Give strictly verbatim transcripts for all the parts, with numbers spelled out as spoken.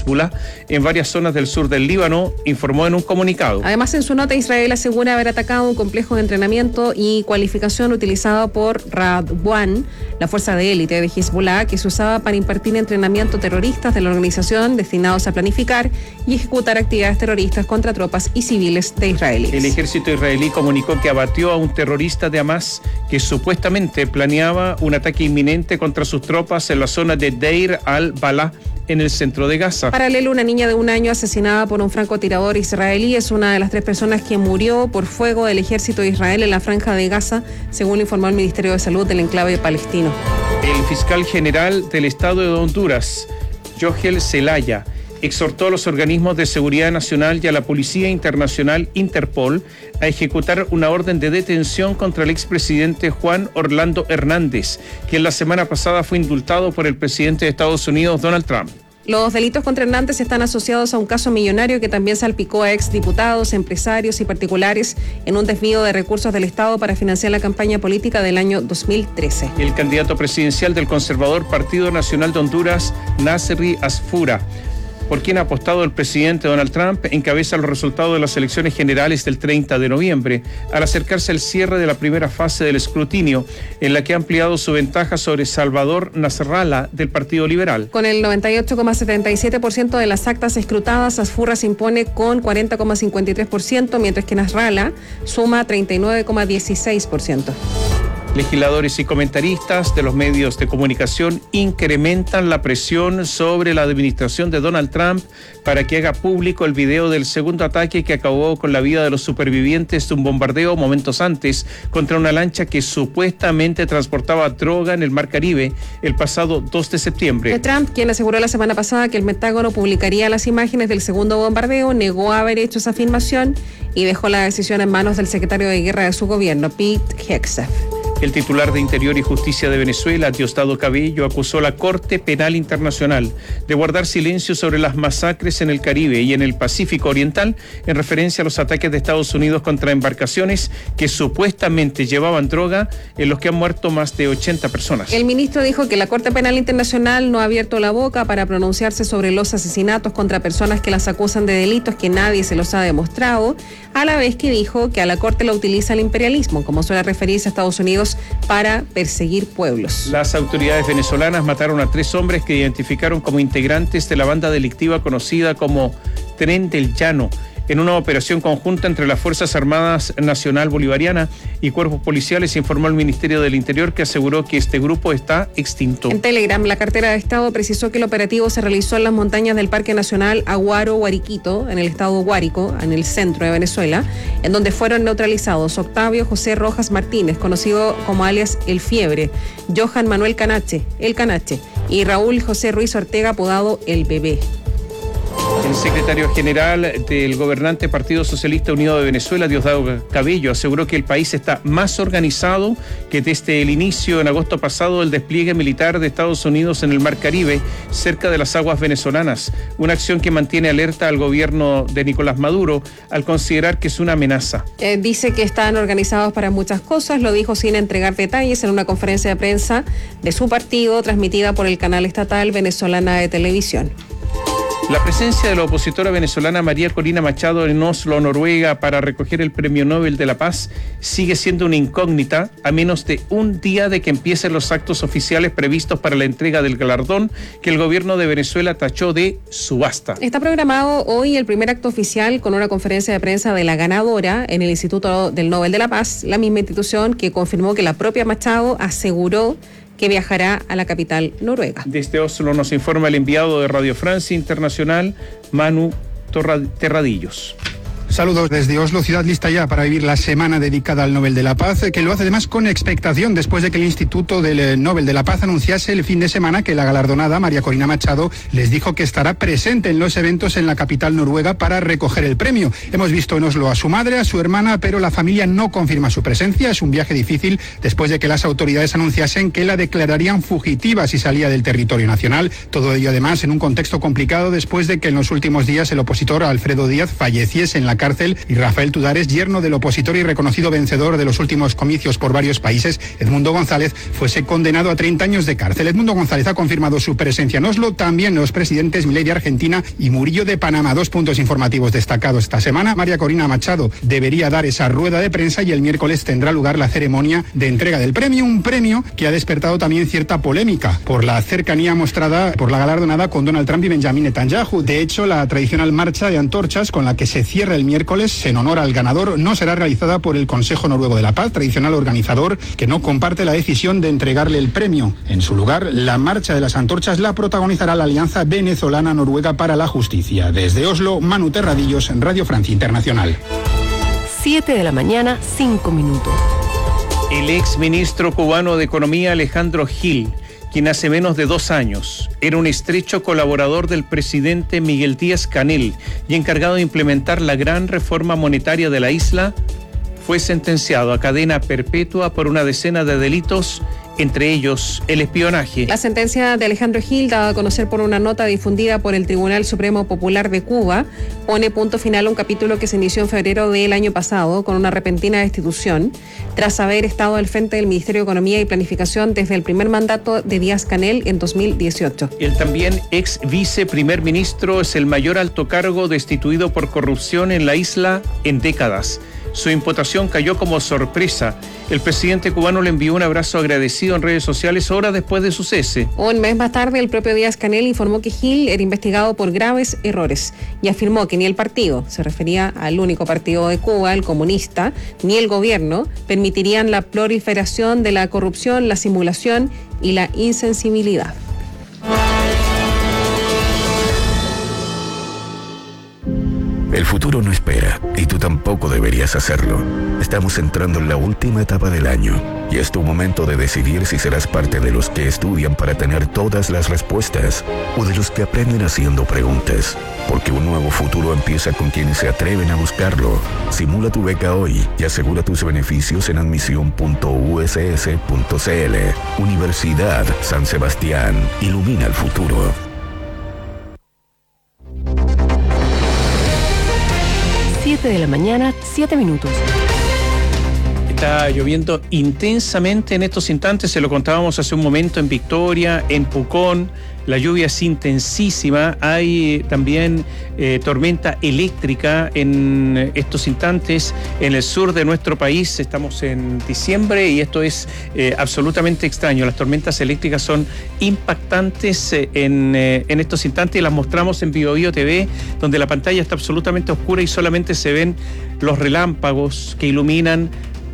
Hezbollah en varias zonas del sur del Líbano, informó en un comunicado. Además, en su nota, Israel asegura haber atacado un complejo de entrenamiento y cualificación utilizado por Radwan, la fuerza de élite de Hezbollah, que se usaba para impartir entrenamiento a terroristas de la organización destinados a planificar y ejecutar actividades terroristas contra tropas y civiles de Israel. El ejército israelí comunicó que abatió a un terrorista de Hamas que supuestamente planeaba un ataque inminente contra sus tropas en la zona de Deir al-Balah, en el centro de Gaza. Paralelo, una niña de un año asesinada por un francotirador israelí es una de las tres personas que murió por fuego del ejército de Israel en la franja de Gaza, según informó el Ministerio de Salud del enclave palestino. El fiscal general del Estado de Honduras, Joel Zelaya, exhortó a los organismos de seguridad nacional y a la Policía Internacional Interpol a ejecutar una orden de detención contra el expresidente Juan Orlando Hernández, quien la semana pasada fue indultado por el presidente de Estados Unidos, Donald Trump. Los delitos contra Hernández están asociados a un caso millonario que también salpicó a exdiputados, empresarios y particulares en un desvío de recursos del Estado para financiar la campaña política del año dos mil trece. El candidato presidencial del conservador Partido Nacional de Honduras, Nasri Asfura, por quien ha apostado el presidente Donald Trump, encabeza los resultados de las elecciones generales del treinta de noviembre, al acercarse al cierre de la primera fase del escrutinio, en la que ha ampliado su ventaja sobre Salvador Nasrallah del Partido Liberal. Con el noventa y ocho coma setenta y siete por ciento de las actas escrutadas, Asfura se impone con cuarenta coma cincuenta y tres por ciento, mientras que Nasrallah suma treinta y nueve coma dieciséis por ciento. Legisladores y comentaristas de los medios de comunicación incrementan la presión sobre la administración de Donald Trump para que haga público el video del segundo ataque que acabó con la vida de los supervivientes de un bombardeo momentos antes contra una lancha que supuestamente transportaba droga en el Mar Caribe el pasado dos de septiembre. Trump, quien aseguró la semana pasada que el Pentágono publicaría las imágenes del segundo bombardeo, negó haber hecho esa afirmación y dejó la decisión en manos del secretario de Guerra de su gobierno, Pete Hegseth. El titular de Interior y Justicia de Venezuela, Diosdado Cabello, acusó a la Corte Penal Internacional de guardar silencio sobre las masacres en el Caribe y en el Pacífico Oriental en referencia a los ataques de Estados Unidos contra embarcaciones que supuestamente llevaban droga, en los que han muerto más de ochenta personas. El ministro dijo que la Corte Penal Internacional no ha abierto la boca para pronunciarse sobre los asesinatos contra personas que las acusan de delitos que nadie se los ha demostrado, a la vez que dijo que a la Corte la utiliza el imperialismo, como suele referirse a Estados Unidos, para perseguir pueblos. Las autoridades venezolanas mataron a tres hombres que identificaron como integrantes de la banda delictiva conocida como Tren del Llano, en una operación conjunta entre las Fuerzas Armadas Nacional Bolivariana y cuerpos policiales, informó el Ministerio del Interior, que aseguró que este grupo está extinto. En Telegram, la cartera de Estado precisó que el operativo se realizó en las montañas del Parque Nacional Aguaro-Guariquito, en el estado Guárico, en el centro de Venezuela, en donde fueron neutralizados Octavio José Rojas Martínez, conocido como alias El Fiebre, Johan Manuel Canache, El Canache, y Raúl José Ruiz Ortega, apodado El Bebé. El secretario general del gobernante Partido Socialista Unido de Venezuela, Diosdado Cabello, aseguró que el país está más organizado que desde el inicio en agosto pasado del despliegue militar de Estados Unidos en el Mar Caribe, cerca de las aguas venezolanas, una acción que mantiene alerta al gobierno de Nicolás Maduro al considerar que es una amenaza. Eh, dice que están organizados para muchas cosas, lo dijo sin entregar detalles en una conferencia de prensa de su partido transmitida por el canal estatal Venezolana de Televisión. La presencia de la opositora venezolana María Corina Machado en Oslo, Noruega, para recoger el Premio Nobel de la Paz sigue siendo una incógnita a menos de un día de que empiecen los actos oficiales previstos para la entrega del galardón, que el gobierno de Venezuela tachó de subasta. Está programado hoy el primer acto oficial con una conferencia de prensa de la ganadora en el Instituto del Nobel de la Paz, la misma institución que confirmó que la propia Machado aseguró que viajará a la capital noruega. Desde Oslo nos informa el enviado de Radio Francia Internacional, Manu Terradillos. Saludos desde Oslo, ciudad lista ya para vivir la semana dedicada al Nobel de la Paz, que lo hace además con expectación después de que el Instituto del Nobel de la Paz anunciase el fin de semana que la galardonada María Corina Machado les dijo que estará presente en los eventos en la capital noruega para recoger el premio. Hemos visto en Oslo a su madre, a su hermana, pero la familia no confirma su presencia. Es un viaje difícil después de que las autoridades anunciasen que la declararían fugitiva si salía del territorio nacional. Todo ello además en un contexto complicado después de que en los últimos días el opositor Alfredo Díaz falleciese en la cárcel, y Rafael Tudares, yerno del opositor y reconocido vencedor de los últimos comicios por varios países, Edmundo González, fuese condenado a treinta años de cárcel. Edmundo González ha confirmado su presencia en Oslo, también los presidentes Milei de Argentina y Murillo de Panamá. Dos puntos informativos destacados esta semana. María Corina Machado debería dar esa rueda de prensa y el miércoles tendrá lugar la ceremonia de entrega del premio, un premio que ha despertado también cierta polémica por la cercanía mostrada por la galardonada con Donald Trump y Benjamin Netanyahu. De hecho, la tradicional marcha de antorchas con la que se cierra el miércoles en honor al ganador no será realizada por el Consejo Noruego de la Paz, tradicional organizador que no comparte la decisión de entregarle el premio. En su lugar, la marcha de las antorchas la protagonizará la Alianza Venezolana-Noruega para la Justicia. Desde Oslo, Manu Terradillos, Radio Francia Internacional. siete de la mañana, cinco minutos. El ex ministro cubano de Economía Alejandro Gil, quien hace menos de dos años era un estrecho colaborador del presidente Miguel Díaz-Canel y encargado de implementar la gran reforma monetaria de la isla, fue sentenciado a cadena perpetua por una decena de delitos, entre ellos el espionaje. La sentencia de Alejandro Gil, dada a conocer por una nota difundida por el Tribunal Supremo Popular de Cuba, pone punto final a un capítulo que se inició en febrero del año pasado con una repentina destitución, tras haber estado al frente del Ministerio de Economía y Planificación desde el primer mandato de Díaz-Canel en dos mil dieciocho. El también ex viceprimer ministro es el mayor alto cargo destituido por corrupción en la isla en décadas. Su imputación cayó como sorpresa. El presidente cubano le envió un abrazo agradecido en redes sociales horas después de su cese. Un mes más tarde, el propio Díaz-Canel informó que Gil era investigado por graves errores y afirmó que ni el partido, se refería al único partido de Cuba, el comunista, ni el gobierno permitirían la proliferación de la corrupción, la simulación y la insensibilidad. El futuro no espera, y tú tampoco deberías hacerlo. Estamos entrando en la última etapa del año, y es tu momento de decidir si serás parte de los que estudian para tener todas las respuestas, o de los que aprenden haciendo preguntas. Porque un nuevo futuro empieza con quienes se atreven a buscarlo. Simula tu beca hoy y asegura tus beneficios en admisión punto u s s punto c l. Universidad San Sebastián. Ilumina el futuro. siete de la mañana, siete minutos. Está lloviendo intensamente en estos instantes, se lo contábamos hace un momento en Victoria, en Pucón. La lluvia es intensísima, hay también eh, tormenta eléctrica en estos instantes en el sur de nuestro país. Estamos en diciembre y esto es eh, absolutamente extraño. Las tormentas eléctricas son impactantes eh, en, eh, en estos instantes y las mostramos en Bio Bio T V, donde la pantalla está absolutamente oscura y solamente se ven los relámpagos que iluminan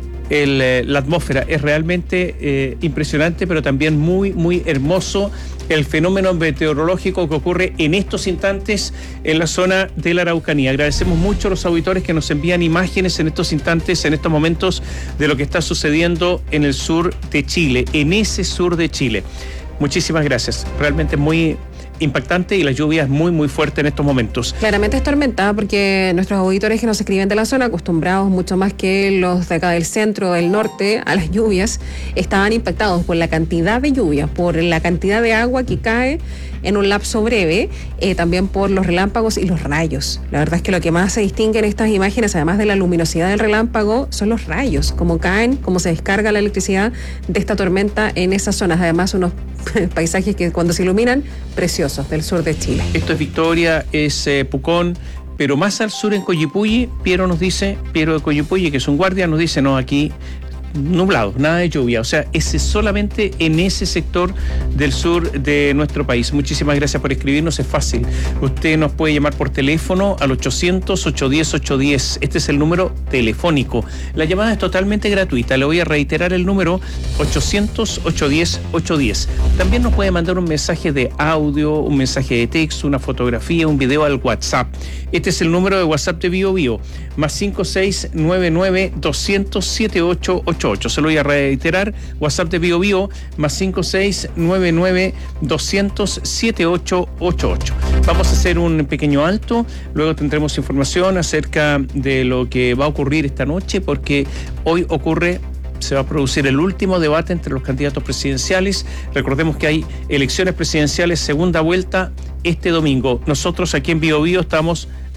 El, eh, la atmósfera. Es realmente eh, impresionante, pero también muy, muy hermoso el fenómeno meteorológico que ocurre en estos instantes en la zona de la Araucanía. Agradecemos mucho a los auditores que nos envían imágenes en estos instantes, en estos momentos, de lo que está sucediendo en el sur de Chile, en ese sur de Chile. Muchísimas gracias. Realmente muy impactante y la lluvia es muy muy fuerte en estos momentos. Claramente es tormenta porque nuestros auditores que nos escriben de la zona, acostumbrados mucho más que los de acá del centro, del norte, a las lluvias, estaban impactados por la cantidad de lluvia, por la cantidad de agua que cae en un lapso breve, eh, también por los relámpagos y los rayos. La verdad es que lo que más se distingue en estas imágenes, además de la luminosidad del relámpago, son los rayos, cómo caen, cómo se descarga la electricidad de esta tormenta en esas zonas. Además, unos paisajes que cuando se iluminan, preciosos, del sur de Chile. Esto es Victoria, es eh, Pucón, pero más al sur en Coyipulli, Piero nos dice, Piero de Coyipulli, que es un guardia, nos dice, no, aquí nublado, nada de lluvia, o sea, es solamente en ese sector del sur de nuestro país. Muchísimas gracias por escribirnos, es fácil. Usted nos puede llamar por teléfono al ochocientos, ochocientos diez, ochocientos diez. Este es el número telefónico. La llamada es totalmente gratuita. Le voy a reiterar el número ochocientos, ochocientos diez, ochocientos diez. También nos puede mandar un mensaje de audio, un mensaje de texto, una fotografía, un video al WhatsApp. Este es el número de WhatsApp de Bio Bio, más cinco seis nueve nueve, doscientos, setenta y ocho, ochenta y ocho. Se lo voy a reiterar, WhatsApp de Bio Bio, más cinco seis nueve nueve, doscientos, setenta y ocho, ochenta y ocho. Vamos a hacer un pequeño alto, luego tendremos información acerca de lo que va a ocurrir esta noche, porque hoy ocurre... se va a producir el último debate entre los candidatos presidenciales. Recordemos que hay elecciones presidenciales segunda vuelta este domingo. Nosotros aquí en Bio Bio estamos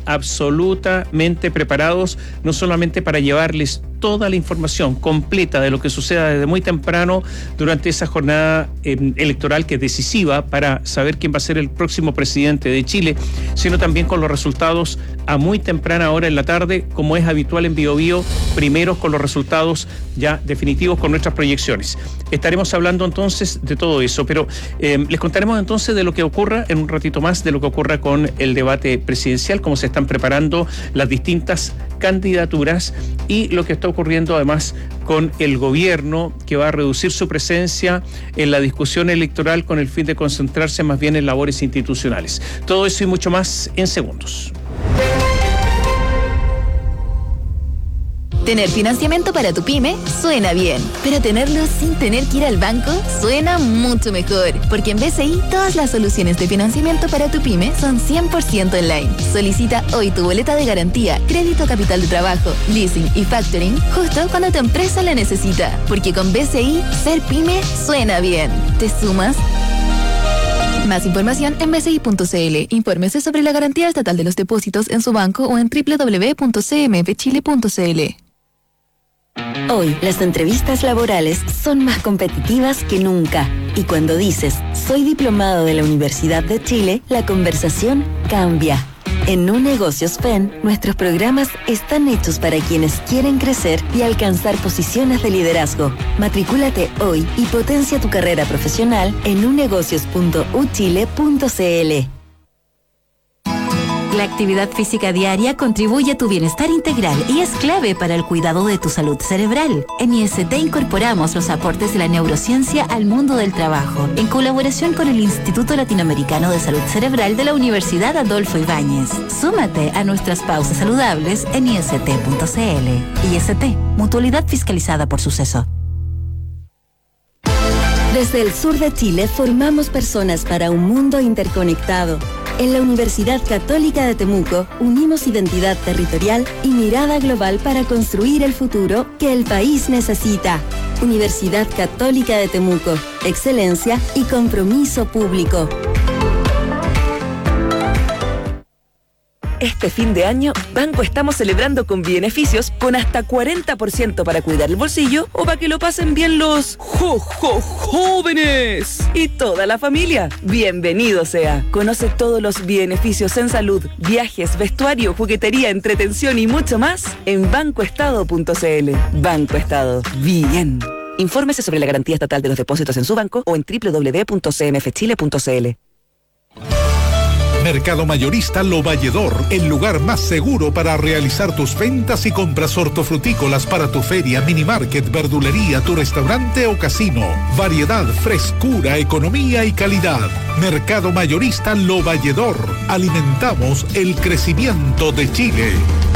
absolutamente preparados, no solamente para llevarles toda la información completa de lo que suceda desde muy temprano durante esa jornada eh, electoral que es decisiva para saber quién va a ser el próximo presidente de Chile, sino también con los resultados a muy temprana hora en la tarde, como es habitual en Bio Bio, primeros con los resultados ya definitivos con nuestras proyecciones. Estaremos hablando entonces de todo eso, pero eh, les contaremos entonces de lo que ocurra en un ratito más, de lo que ocurra con el debate presidencial, cómo se están preparando las distintas candidaturas y lo que está ocurriendo además con el gobierno, que va a reducir su presencia en la discusión electoral con el fin de concentrarse más bien en labores institucionales. Todo eso y mucho más en segundos. Tener financiamiento para tu pyme suena bien, pero tenerlo sin tener que ir al banco suena mucho mejor, porque en B C I todas las soluciones de financiamiento para tu pyme son cien por ciento online. Solicita hoy tu boleta de garantía, crédito capital de trabajo, leasing y factoring justo cuando tu empresa la necesita, porque con B C I ser pyme suena bien. ¿Te sumas? Más información en b c i punto c l. Infórmese sobre la garantía estatal de los depósitos en su banco o en doble u doble u doble u punto c m f chile punto c l. Hoy, las entrevistas laborales son más competitivas que nunca. Y cuando dices, soy diplomado de la Universidad de Chile, la conversación cambia. En Nu Negocios F E N, nuestros programas están hechos para quienes quieren crecer y alcanzar posiciones de liderazgo. Matricúlate hoy y potencia tu carrera profesional en nu negocios punto u chile punto c l. La actividad física diaria contribuye a tu bienestar integral y es clave para el cuidado de tu salud cerebral. En I S T incorporamos los aportes de la neurociencia al mundo del trabajo, en colaboración con el Instituto Latinoamericano de Salud Cerebral de la Universidad Adolfo Ibáñez. Súmate a nuestras pausas saludables en i s t punto c l. I S T, mutualidad fiscalizada por Suceso. Desde el sur de Chile formamos personas para un mundo interconectado. En la Universidad Católica de Temuco unimos identidad territorial y mirada global para construir el futuro que el país necesita. Universidad Católica de Temuco, excelencia y compromiso público. Este fin de año, Banco estamos celebrando con beneficios con hasta cuarenta por ciento para cuidar el bolsillo o para que lo pasen bien los jo, jo, jóvenes y toda la familia. Bienvenido sea. Conoce todos los beneficios en salud, viajes, vestuario, juguetería, entretención y mucho más en banco estado punto c l. Banco Estado. Bien. Infórmese sobre la garantía estatal de los depósitos en su banco o en doble u doble u doble u punto c m f chile punto c l. Mercado Mayorista Lo Valledor, el lugar más seguro para realizar tus ventas y compras hortofrutícolas para tu feria, mini market, verdulería, tu restaurante o casino. Variedad, frescura, economía y calidad. Mercado Mayorista Lo Valledor. Alimentamos el crecimiento de Chile.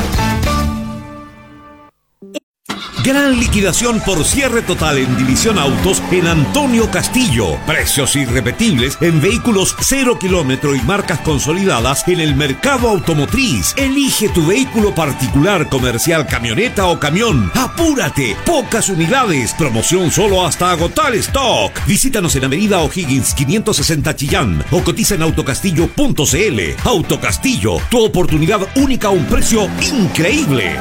Gran liquidación por cierre total en División Autos en Antonio Castillo. Precios irrepetibles en vehículos cero kilómetro y marcas consolidadas en el mercado automotriz. Elige tu vehículo particular, comercial, camioneta o camión. ¡Apúrate! Pocas unidades. Promoción solo hasta agotar stock. Visítanos en Avenida O'Higgins quinientos sesenta Chillán o cotiza en autocastillo punto c l. Autocastillo, tu oportunidad única a un precio increíble.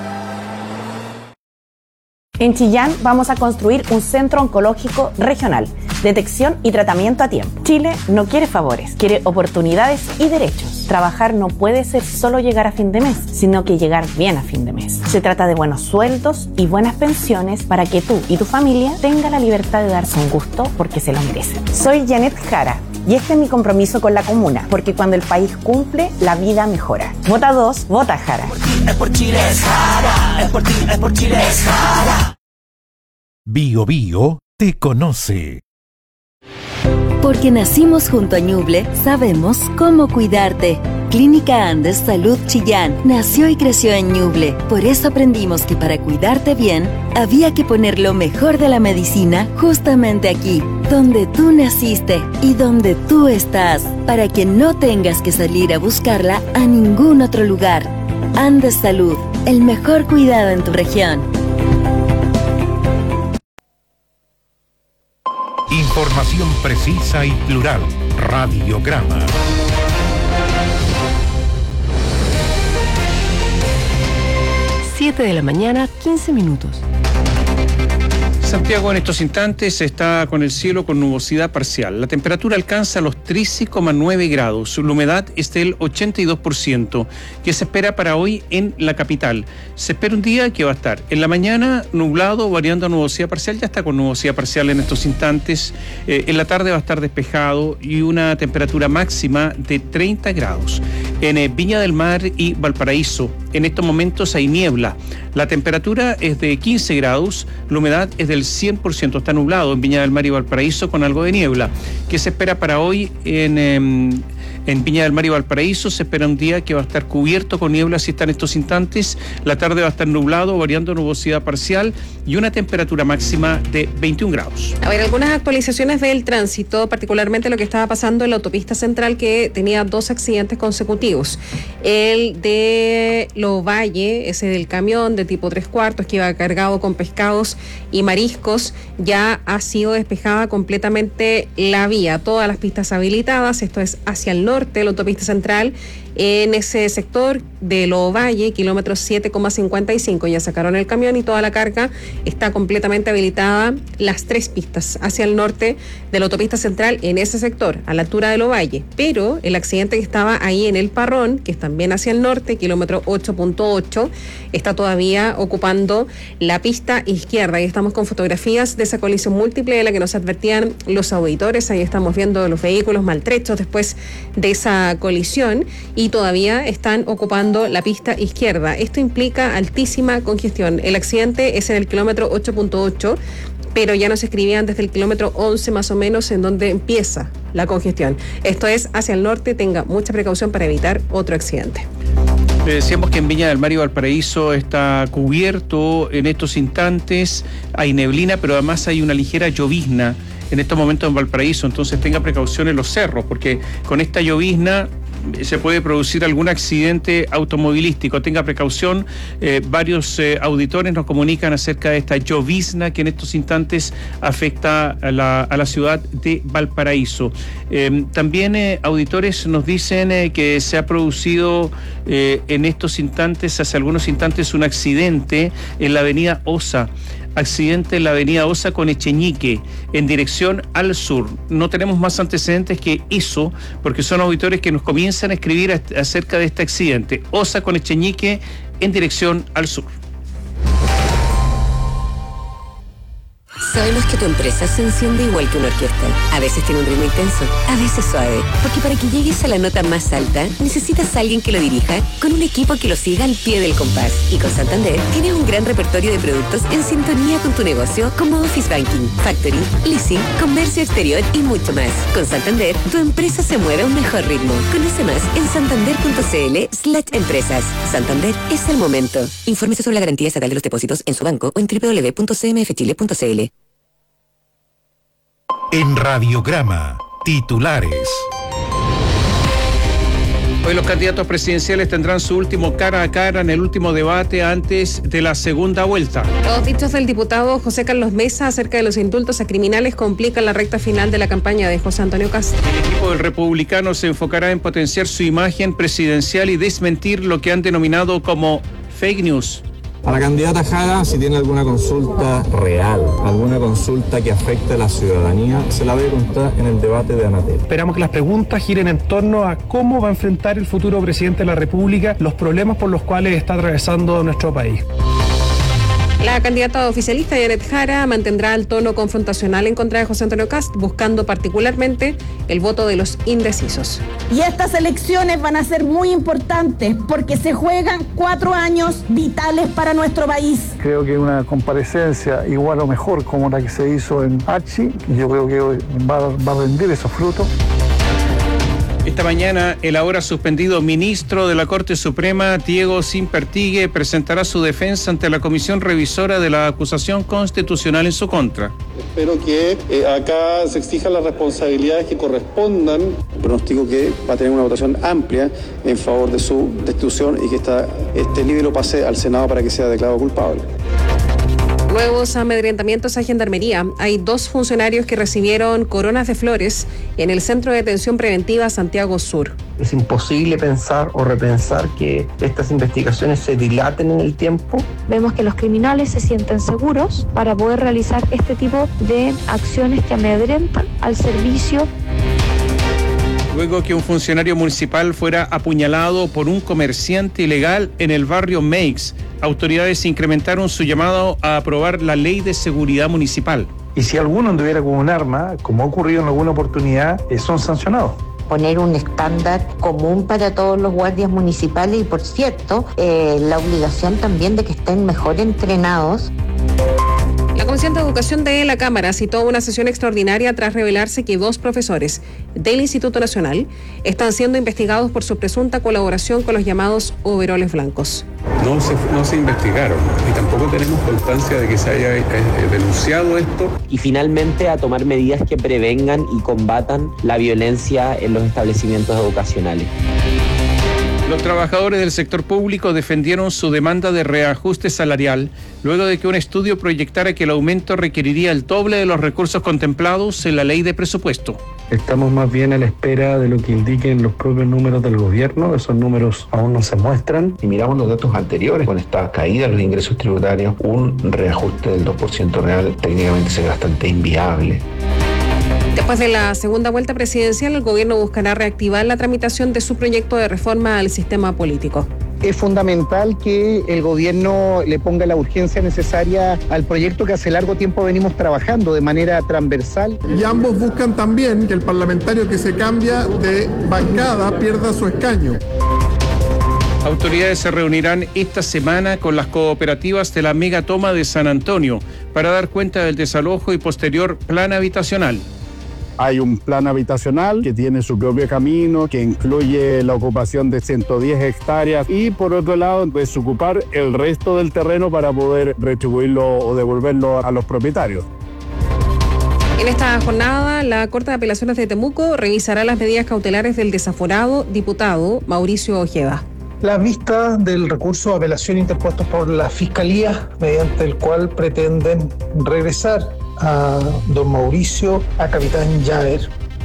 En Chillán vamos a construir un centro oncológico regional, detección y tratamiento a tiempo. Chile no quiere favores, quiere oportunidades y derechos. Trabajar no puede ser solo llegar a fin de mes, sino que llegar bien a fin de mes. Se trata de buenos sueldos y buenas pensiones para que tú y tu familia tengan la libertad de darse un gusto porque se lo merecen. Soy Janet Jara. Y este es mi compromiso con la comuna, porque cuando el país cumple, la vida mejora. Vota dos, vota Jara. Es por Chile, es Jara. Es por ti, es por Chile, es Jara. Bio Bio te conoce. Porque nacimos junto a Ñuble, sabemos cómo cuidarte. Clínica Andes Salud Chillán nació y creció en Ñuble. Por eso aprendimos que para cuidarte bien, había que poner lo mejor de la medicina justamente aquí, donde tú naciste y donde tú estás, para que no tengas que salir a buscarla a ningún otro lugar. Andes Salud, el mejor cuidado en tu región. Información precisa y plural. Radiograma. siete de la mañana, quince minutos. Santiago en estos instantes está con el cielo con nubosidad parcial. La temperatura alcanza los trece coma nueve grados. La humedad es del ochenta y dos por ciento, que se espera para hoy en la capital. Se espera un día que va a estar en la mañana nublado, variando a nubosidad parcial. Ya está con nubosidad parcial en estos instantes. Eh, en la tarde va a estar despejado y una temperatura máxima de treinta grados. En eh, Viña del Mar y Valparaíso, en estos momentos hay niebla. La temperatura es de quince grados, la humedad es del cien por ciento, está nublado en Viña del Mar y Valparaíso con algo de niebla. ¿Qué se espera para hoy en, eh, en Viña del Mar y Valparaíso? Se espera un día que va a estar cubierto con niebla, si está en estos instantes. La tarde va a estar nublado, variando nubosidad parcial y una temperatura máxima de veintiún grados. A ver, algunas actualizaciones del tránsito, particularmente lo que estaba pasando en la autopista central, que tenía dos accidentes consecutivos. El de Lovalle, ese del camión de tipo tres cuartos que iba cargado con pescados y mariscos, ya ha sido despejada completamente la vía, todas las pistas habilitadas. Esto es hacia el norte de la autopista central. En ese sector de Lovalle, kilómetro siete coma cincuenta y cinco, ya sacaron el camión y toda la carga está completamente habilitada. Las tres pistas hacia el norte de la autopista central en ese sector, a la altura de Lovalle. Pero el accidente que estaba ahí en el Parrón, que es también hacia el norte, kilómetro ocho punto ocho, está todavía ocupando la pista izquierda. Y estamos con fotografías de esa colisión múltiple de la que nos advertían los auditores. Ahí estamos viendo los vehículos maltrechos después de esa colisión y todavía están ocupando la pista izquierda. Esto implica altísima congestión. El accidente es en el kilómetro ocho punto ocho, pero ya nos escribían desde el kilómetro once más o menos en donde empieza la congestión. Esto es hacia el norte, tenga mucha precaución para evitar otro accidente. Le decíamos que en Viña del Mar y Valparaíso está cubierto en estos instantes, hay neblina, pero además hay una ligera llovizna en estos momentos en Valparaíso, entonces tenga precaución en los cerros, porque con esta llovizna se puede producir algún accidente automovilístico. Tenga precaución. Eh, varios eh, auditores nos comunican acerca de esta llovizna que en estos instantes afecta a la, a la ciudad de Valparaíso. Eh, también eh, auditores nos dicen eh, que se ha producido eh, en estos instantes, hace algunos instantes, un accidente en la avenida Osa. Accidente en la avenida Osa con Echeñique, en dirección al sur. No tenemos más antecedentes que eso, porque son auditores que nos comienzan a escribir acerca de este accidente. Osa con Echeñique, en dirección al sur. Sabemos que tu empresa se enciende igual que una orquesta. A veces tiene un ritmo intenso, a veces suave. Porque para que llegues a la nota más alta, necesitas a alguien que lo dirija con un equipo que lo siga al pie del compás. Y con Santander tienes un gran repertorio de productos en sintonía con tu negocio, como Office Banking, Factory, Leasing, Comercio Exterior y mucho más. Con Santander, tu empresa se mueve a un mejor ritmo. Conoce más en santander.cl slash empresas. Santander es el momento. Infórmese sobre la garantía estatal de los depósitos en su banco o en doble u doble u doble u punto c m f chile punto c l. En Radiograma, titulares. Hoy los candidatos presidenciales tendrán su último cara a cara en el último debate antes de la segunda vuelta. Los dichos del diputado José Carlos Mesa acerca de los indultos a criminales complican la recta final de la campaña de José Antonio Kast. El equipo del republicano se enfocará en potenciar su imagen presidencial y desmentir lo que han denominado como fake news. A la candidata Jara, si tiene alguna consulta real, alguna consulta que afecte a la ciudadanía, se la voy a contar en el debate de Anatel. Esperamos que las preguntas giren en torno a cómo va a enfrentar el futuro presidente de la República los problemas por los cuales está atravesando nuestro país. La candidata oficialista Janet Jara mantendrá el tono confrontacional en contra de José Antonio Kast, buscando particularmente el voto de los indecisos. Y estas elecciones van a ser muy importantes porque se juegan cuatro años vitales para nuestro país. Creo que una comparecencia igual o mejor como la que se hizo en Archi, yo creo que va, va a rendir esos frutos. Esta mañana, el ahora suspendido ministro de la Corte Suprema, Diego Simpertigue, presentará su defensa ante la Comisión Revisora de la acusación constitucional en su contra. Espero que eh, acá se exijan las responsabilidades que correspondan. Pronostico que va a tener una votación amplia en favor de su destitución y que esta, este libro pase al Senado para que sea declarado culpable. Nuevos amedrentamientos a Gendarmería. Hay dos funcionarios que recibieron coronas de flores en el Centro de Detención Preventiva Santiago Sur. Es imposible pensar o repensar que estas investigaciones se dilaten en el tiempo. Vemos que los criminales se sienten seguros para poder realizar este tipo de acciones que amedrentan al servicio. Luego que un funcionario municipal fuera apuñalado por un comerciante ilegal en el barrio Meix, autoridades incrementaron su llamado a aprobar la ley de seguridad municipal. Y si alguno anduviera con un arma, como ha ocurrido en alguna oportunidad, eh, son sancionados. Poner un estándar común para todos los guardias municipales y, por cierto, eh, la obligación también de que estén mejor entrenados. La Comisión de Educación de la Cámara citó una sesión extraordinaria tras revelarse que dos profesores del Instituto Nacional están siendo investigados por su presunta colaboración con los llamados overoles blancos. No se, no se investigaron y tampoco tenemos constancia de que se haya eh, denunciado esto. Y finalmente a tomar medidas que prevengan y combatan la violencia en los establecimientos educacionales. Los trabajadores del sector público defendieron su demanda de reajuste salarial luego de que un estudio proyectara que el aumento requeriría el doble de los recursos contemplados en la ley de presupuesto. Estamos más bien a la espera de lo que indiquen los propios números del gobierno. Esos números aún no se muestran. Si miramos los datos anteriores, con esta caída de los ingresos tributarios, un reajuste del dos por ciento real técnicamente sería bastante inviable. Después de la segunda vuelta presidencial, el gobierno buscará reactivar la tramitación de su proyecto de reforma al sistema político. Es fundamental que el gobierno le ponga la urgencia necesaria al proyecto que hace largo tiempo venimos trabajando de manera transversal. Y ambos buscan también que el parlamentario que se cambia de bancada pierda su escaño. Autoridades se reunirán esta semana con las cooperativas de la megatoma de San Antonio para dar cuenta del desalojo y posterior plan habitacional. Hay un plan habitacional que tiene su propio camino, que incluye la ocupación de ciento diez hectáreas y por otro lado desocupar el resto del terreno para poder retribuirlo o devolverlo a los propietarios. En esta jornada, la Corte de Apelaciones de Temuco revisará las medidas cautelares del desaforado diputado Mauricio Ojeda. La vista del recurso de apelación interpuesto por la Fiscalía, mediante el cual pretenden regresar a don Mauricio, a capitán Javer.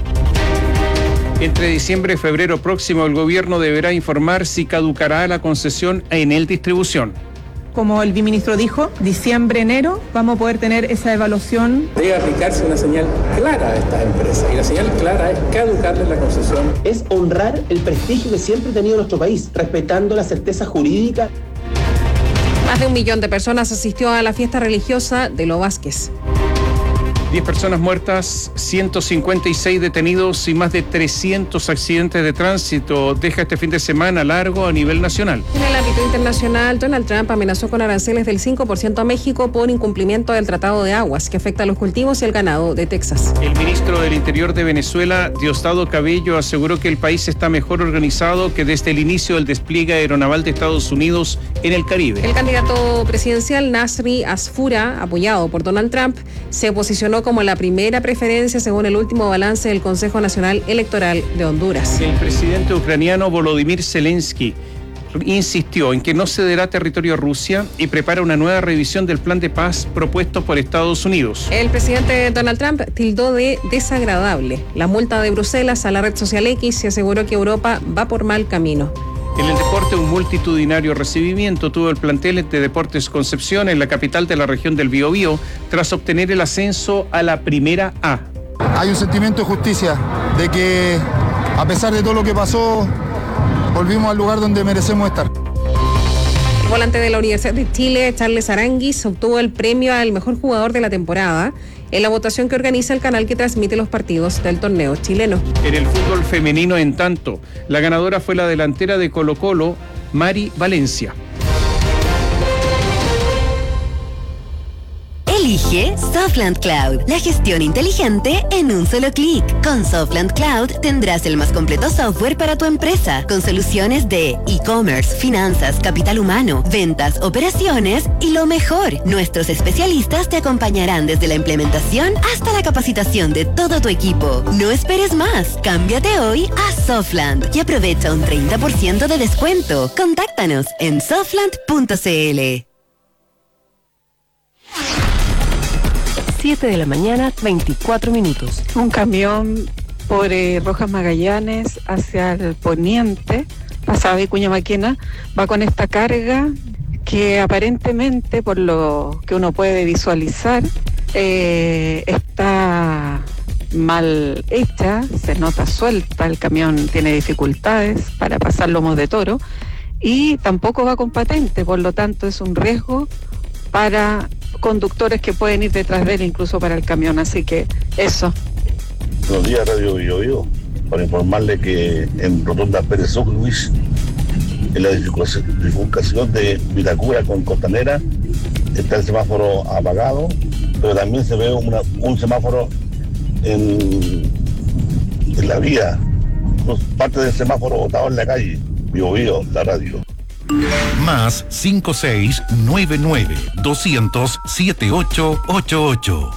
Entre diciembre y febrero próximo, el gobierno deberá informar si caducará la concesión a Enel Distribución. Como el viceministro dijo, diciembre, enero, vamos a poder tener esa evaluación. Debe aplicarse una señal clara a estas empresas, y la señal clara es caducarles la concesión. Es honrar el prestigio que siempre ha tenido nuestro país, respetando la certeza jurídica. Más de un millón de personas asistió a la fiesta religiosa de Lo Vázquez. diez personas muertas, ciento cincuenta y seis detenidos y más de trescientos accidentes de tránsito deja este fin de semana largo a nivel nacional. En el ámbito internacional, Donald Trump amenazó con aranceles del cinco por ciento a México por incumplimiento del Tratado de Aguas, que afecta a los cultivos y el ganado de Texas. El ministro del Interior de Venezuela, Diosdado Cabello, aseguró que el país está mejor organizado que desde el inicio del despliegue aeronaval de Estados Unidos en el Caribe. El candidato presidencial Nasri Asfura, apoyado por Donald Trump, se posicionó como la primera preferencia según el último balance del Consejo Nacional Electoral de Honduras. El presidente ucraniano Volodymyr Zelensky insistió en que no cederá territorio a Rusia y prepara una nueva revisión del plan de paz propuesto por Estados Unidos. El presidente Donald Trump tildó de desagradable la multa de Bruselas a la red social X y aseguró que Europa va por mal camino. En el deporte, un multitudinario recibimiento tuvo el plantel de Deportes Concepción en la capital de la región del Biobío tras obtener el ascenso a la Primera A. Hay un sentimiento de justicia, de que a pesar de todo lo que pasó, volvimos al lugar donde merecemos estar. El volante de la Universidad de Chile, Charles Aranguis, obtuvo el premio al mejor jugador de la temporada en la votación que organiza el canal que transmite los partidos del torneo chileno. En el fútbol femenino, en tanto, la ganadora fue la delantera de Colo-Colo, Mari Valencia. Elige Softland Cloud, la gestión inteligente en un solo clic. Con Softland Cloud tendrás el más completo software para tu empresa, con soluciones de e-commerce, finanzas, capital humano, ventas, operaciones y lo mejor, nuestros especialistas te acompañarán desde la implementación hasta la capacitación de todo tu equipo. No esperes más, cámbiate hoy a Softland y aprovecha un treinta por ciento de descuento. Contáctanos en softland punto c l. siete de la mañana, veinticuatro minutos. Un camión por eh, Rojas Magallanes hacia el poniente, pasada Vicuña Maquena, va con esta carga que aparentemente, por lo que uno puede visualizar, eh, está mal hecha, se nota suelta, el camión tiene dificultades para pasar Lomos de Toro y tampoco va con patente, por lo tanto es un riesgo para conductores que pueden ir detrás de él, incluso para el camión, así que eso. Buenos días, Radio Bio Bio, para informarle que en Rotonda Pérez Luis, en la bifurcación de Vitacura con Costanera, está el semáforo apagado, pero también se ve una, un semáforo en, en la vía, parte del semáforo botado en la calle. Bio Bio, la radio. Más cinco seis nueve nueve doscientos siete ocho ocho ocho.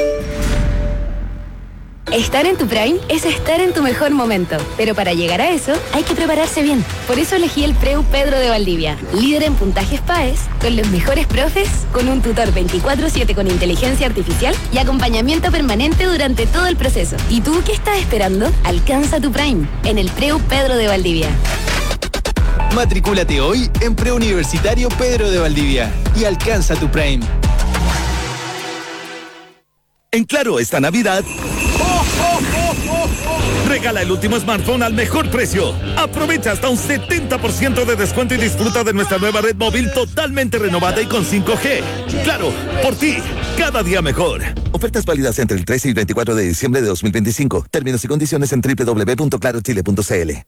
Estar en tu Prime es estar en tu mejor momento, pero para llegar a eso hay que prepararse bien. Por eso elegí el Preu Pedro de Valdivia, líder en puntajes P A E S, con los mejores profes, con un tutor veinticuatro siete con inteligencia artificial y acompañamiento permanente durante todo el proceso. ¿Y tú qué estás esperando? Alcanza tu Prime en el Preu Pedro de Valdivia. Matricúlate hoy en Preuniversitario Pedro de Valdivia y alcanza tu Prime. En Claro esta Navidad, regala el último smartphone al mejor precio. Aprovecha hasta un setenta por ciento de descuento y disfruta de nuestra nueva red móvil totalmente renovada y con cinco G. Claro, por ti, cada día mejor. Ofertas válidas entre el trece y veinticuatro de diciembre de dos mil veinticinco. Términos y condiciones en doble u doble u doble u punto claro chile punto c l.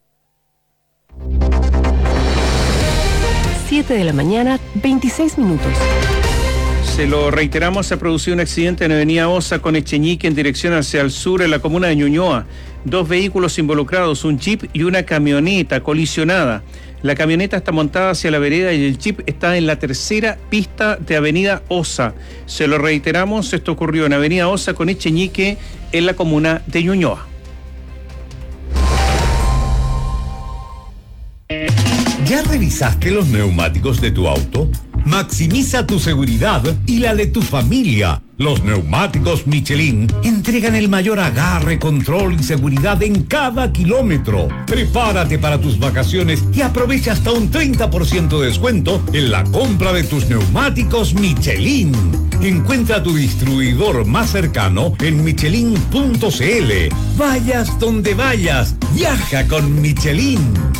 siete de la mañana, veintiséis minutos. Se lo reiteramos, se ha producido un accidente en Avenida Osa con Echeñique en dirección hacia el sur en la comuna de Ñuñoa. Dos vehículos involucrados, un jeep y una camioneta colisionada. La camioneta está montada hacia la vereda y el jeep está en la tercera pista de Avenida Osa. Se lo reiteramos, esto ocurrió en Avenida Osa con Echeñique en la comuna de Ñuñoa. ¿Ya revisaste los neumáticos de tu auto? Maximiza tu seguridad y la de tu familia. Los neumáticos Michelin entregan el mayor agarre, control y seguridad en cada kilómetro. Prepárate para tus vacaciones y aprovecha hasta un treinta por ciento de descuento en la compra de tus neumáticos Michelin. Encuentra tu distribuidor más cercano en michelin punto c l. Vayas donde vayas, viaja con Michelin.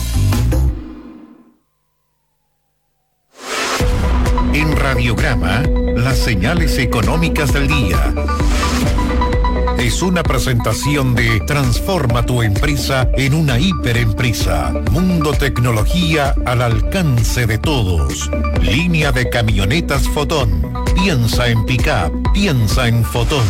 En Radiograma, las señales económicas del día. Es una presentación de Transforma tu empresa en una hiperempresa. Mundo Tecnología al alcance de todos. Línea de camionetas Fotón. Piensa en pick-up, piensa en Fotón.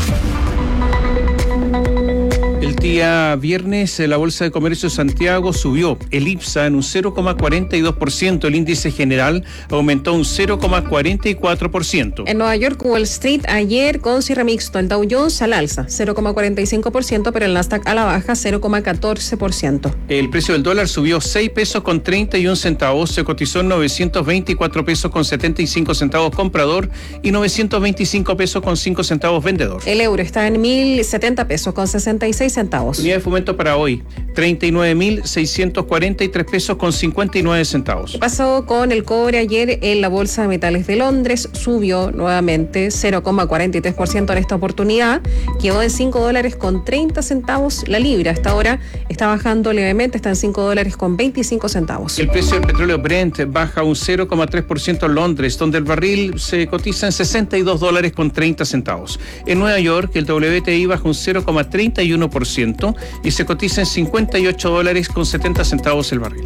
El día viernes la Bolsa de Comercio de Santiago subió, el IPSA en un cero coma cuarenta y dos por ciento, el índice general aumentó un cero coma cuarenta y cuatro por ciento. En Nueva York, Wall Street ayer con cierre mixto, el Dow Jones al alza cero coma cuarenta y cinco por ciento, pero el Nasdaq a la baja cero coma catorce por ciento. El precio del dólar subió seis pesos con treinta y un centavos, se cotizó en novecientos veinticuatro pesos con setenta y cinco centavos comprador y novecientos veinticinco pesos con cinco centavos vendedor. El euro está en mil setenta pesos con sesenta y seis centavos. Unidad de fomento para hoy, treinta y nueve mil seiscientos cuarenta y tres pesos con cincuenta y nueve centavos. ¿Qué pasó con el cobre ayer en la Bolsa de Metales de Londres? Subió nuevamente cero coma cuarenta y tres por ciento en esta oportunidad. Quedó en cinco dólares con treinta centavos la libra. Hasta ahora está bajando levemente, está en cinco dólares con veinticinco centavos. El precio del petróleo Brent baja un cero coma tres por ciento en Londres, donde el barril se cotiza en sesenta y dos dólares con treinta centavos. En Nueva York, el W T I baja un cero coma treinta y uno por ciento y se cotiza en cincuenta y ocho dólares con setenta centavos el barril.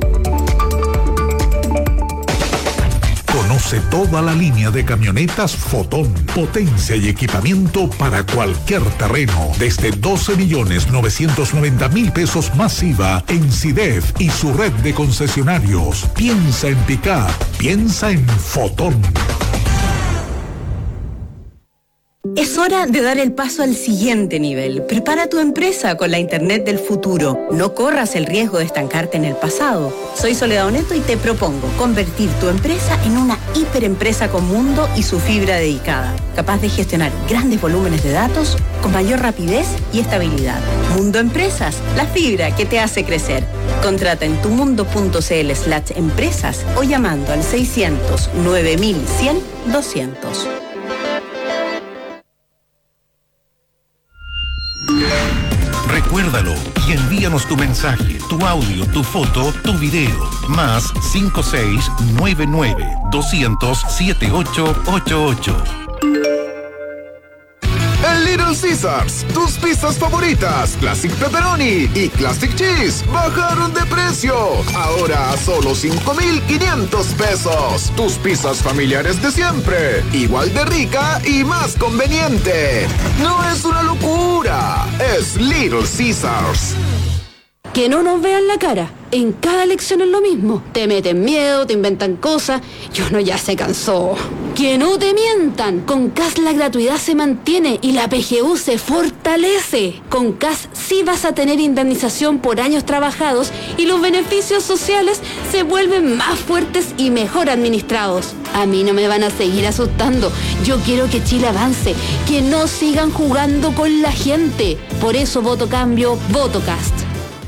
Conoce toda la línea de camionetas Fotón. Potencia y equipamiento para cualquier terreno. Desde doce millones novecientos noventa mil pesos más I V A en SIDEF y su red de concesionarios. Piensa en pick-up. Piensa en Fotón. Es hora de dar el paso al siguiente nivel. Prepara tu empresa con la Internet del futuro. No corras el riesgo de estancarte en el pasado. Soy Soledad Oneto y te propongo convertir tu empresa en una hiperempresa con mundo y su fibra dedicada, capaz de gestionar grandes volúmenes de datos con mayor rapidez y estabilidad. Mundo Empresas, la fibra que te hace crecer. Contrata en tumundo.cl slash empresas o llamando al seiscientos nueve mil cien doscientos. Recuérdalo y envíanos tu mensaje, tu audio, tu foto, tu video. Más cinco seis nueve nueve dos cero cero siete ocho ocho ocho. En Little Caesars, tus pizzas favoritas, Classic Pepperoni y Classic Cheese, bajaron de precio. Ahora a solo cinco mil quinientos pesos. Tus pizzas familiares de siempre, igual de rica y más conveniente. No es una locura, es Little Caesars. Que no nos vean la cara. En cada elección es lo mismo. Te meten miedo, te inventan cosas y uno ya se cansó. Que no te mientan. Con C A S la gratuidad se mantiene y la P G U se fortalece. Con C A S sí vas a tener indemnización por años trabajados y los beneficios sociales se vuelven más fuertes y mejor administrados. A mí no me van a seguir asustando. Yo quiero que Chile avance, que no sigan jugando con la gente. Por eso voto cambio, voto C A S.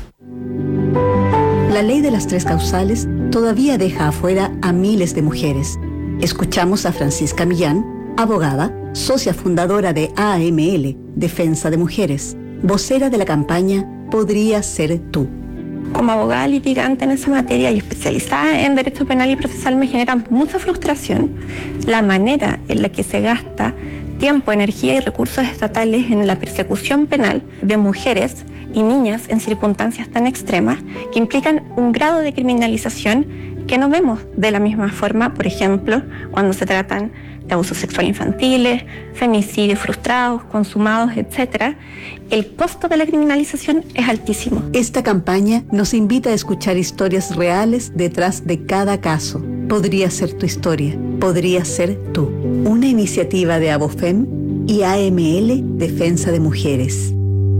La ley de las tres causales todavía deja afuera a miles de mujeres. Escuchamos a Francisca Millán, abogada, socia fundadora de A M L, Defensa de Mujeres, vocera de la campaña Podría Ser Tú. Como abogada litigante en esa materia y especializada en derecho penal y procesal me genera mucha frustración la manera en la que se gasta tiempo, energía y recursos estatales en la persecución penal de mujeres y niñas en circunstancias tan extremas que implican un grado de criminalización que no vemos de la misma forma, por ejemplo, cuando se tratan de abusos sexuales infantiles, femicidios frustrados, consumados, etcétera. El costo de la criminalización es altísimo. Esta campaña nos invita a escuchar historias reales detrás de cada caso. Podría ser tu historia, podría ser tú. Una iniciativa de Abofem y A M L Defensa de Mujeres.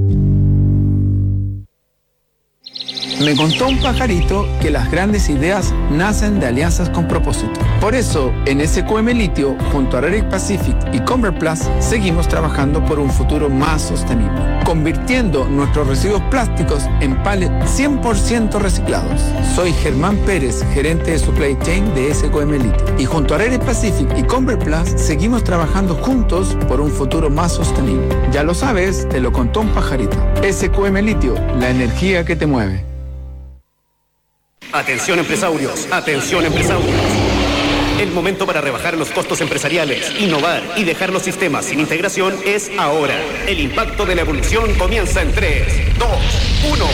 Me contó un pajarito que las grandes ideas nacen de alianzas con propósito. Por eso, en S Q M Litio, junto a Raric Pacific y Convert Plus, seguimos trabajando por un futuro más sostenible, convirtiendo nuestros residuos plásticos en pallets cien por ciento reciclados. Soy Germán Pérez, gerente de Supply Chain de S Q M Litio. Y junto a Raric Pacific y Convert Plus, seguimos trabajando juntos por un futuro más sostenible. Ya lo sabes, te lo contó un pajarito. S Q M Litio, la energía que te mueve. Atención empresarios, atención empresarios. El momento para rebajar los costos empresariales, innovar y dejar los sistemas sin integración es ahora. El impacto de la evolución comienza en tres, dos, uno.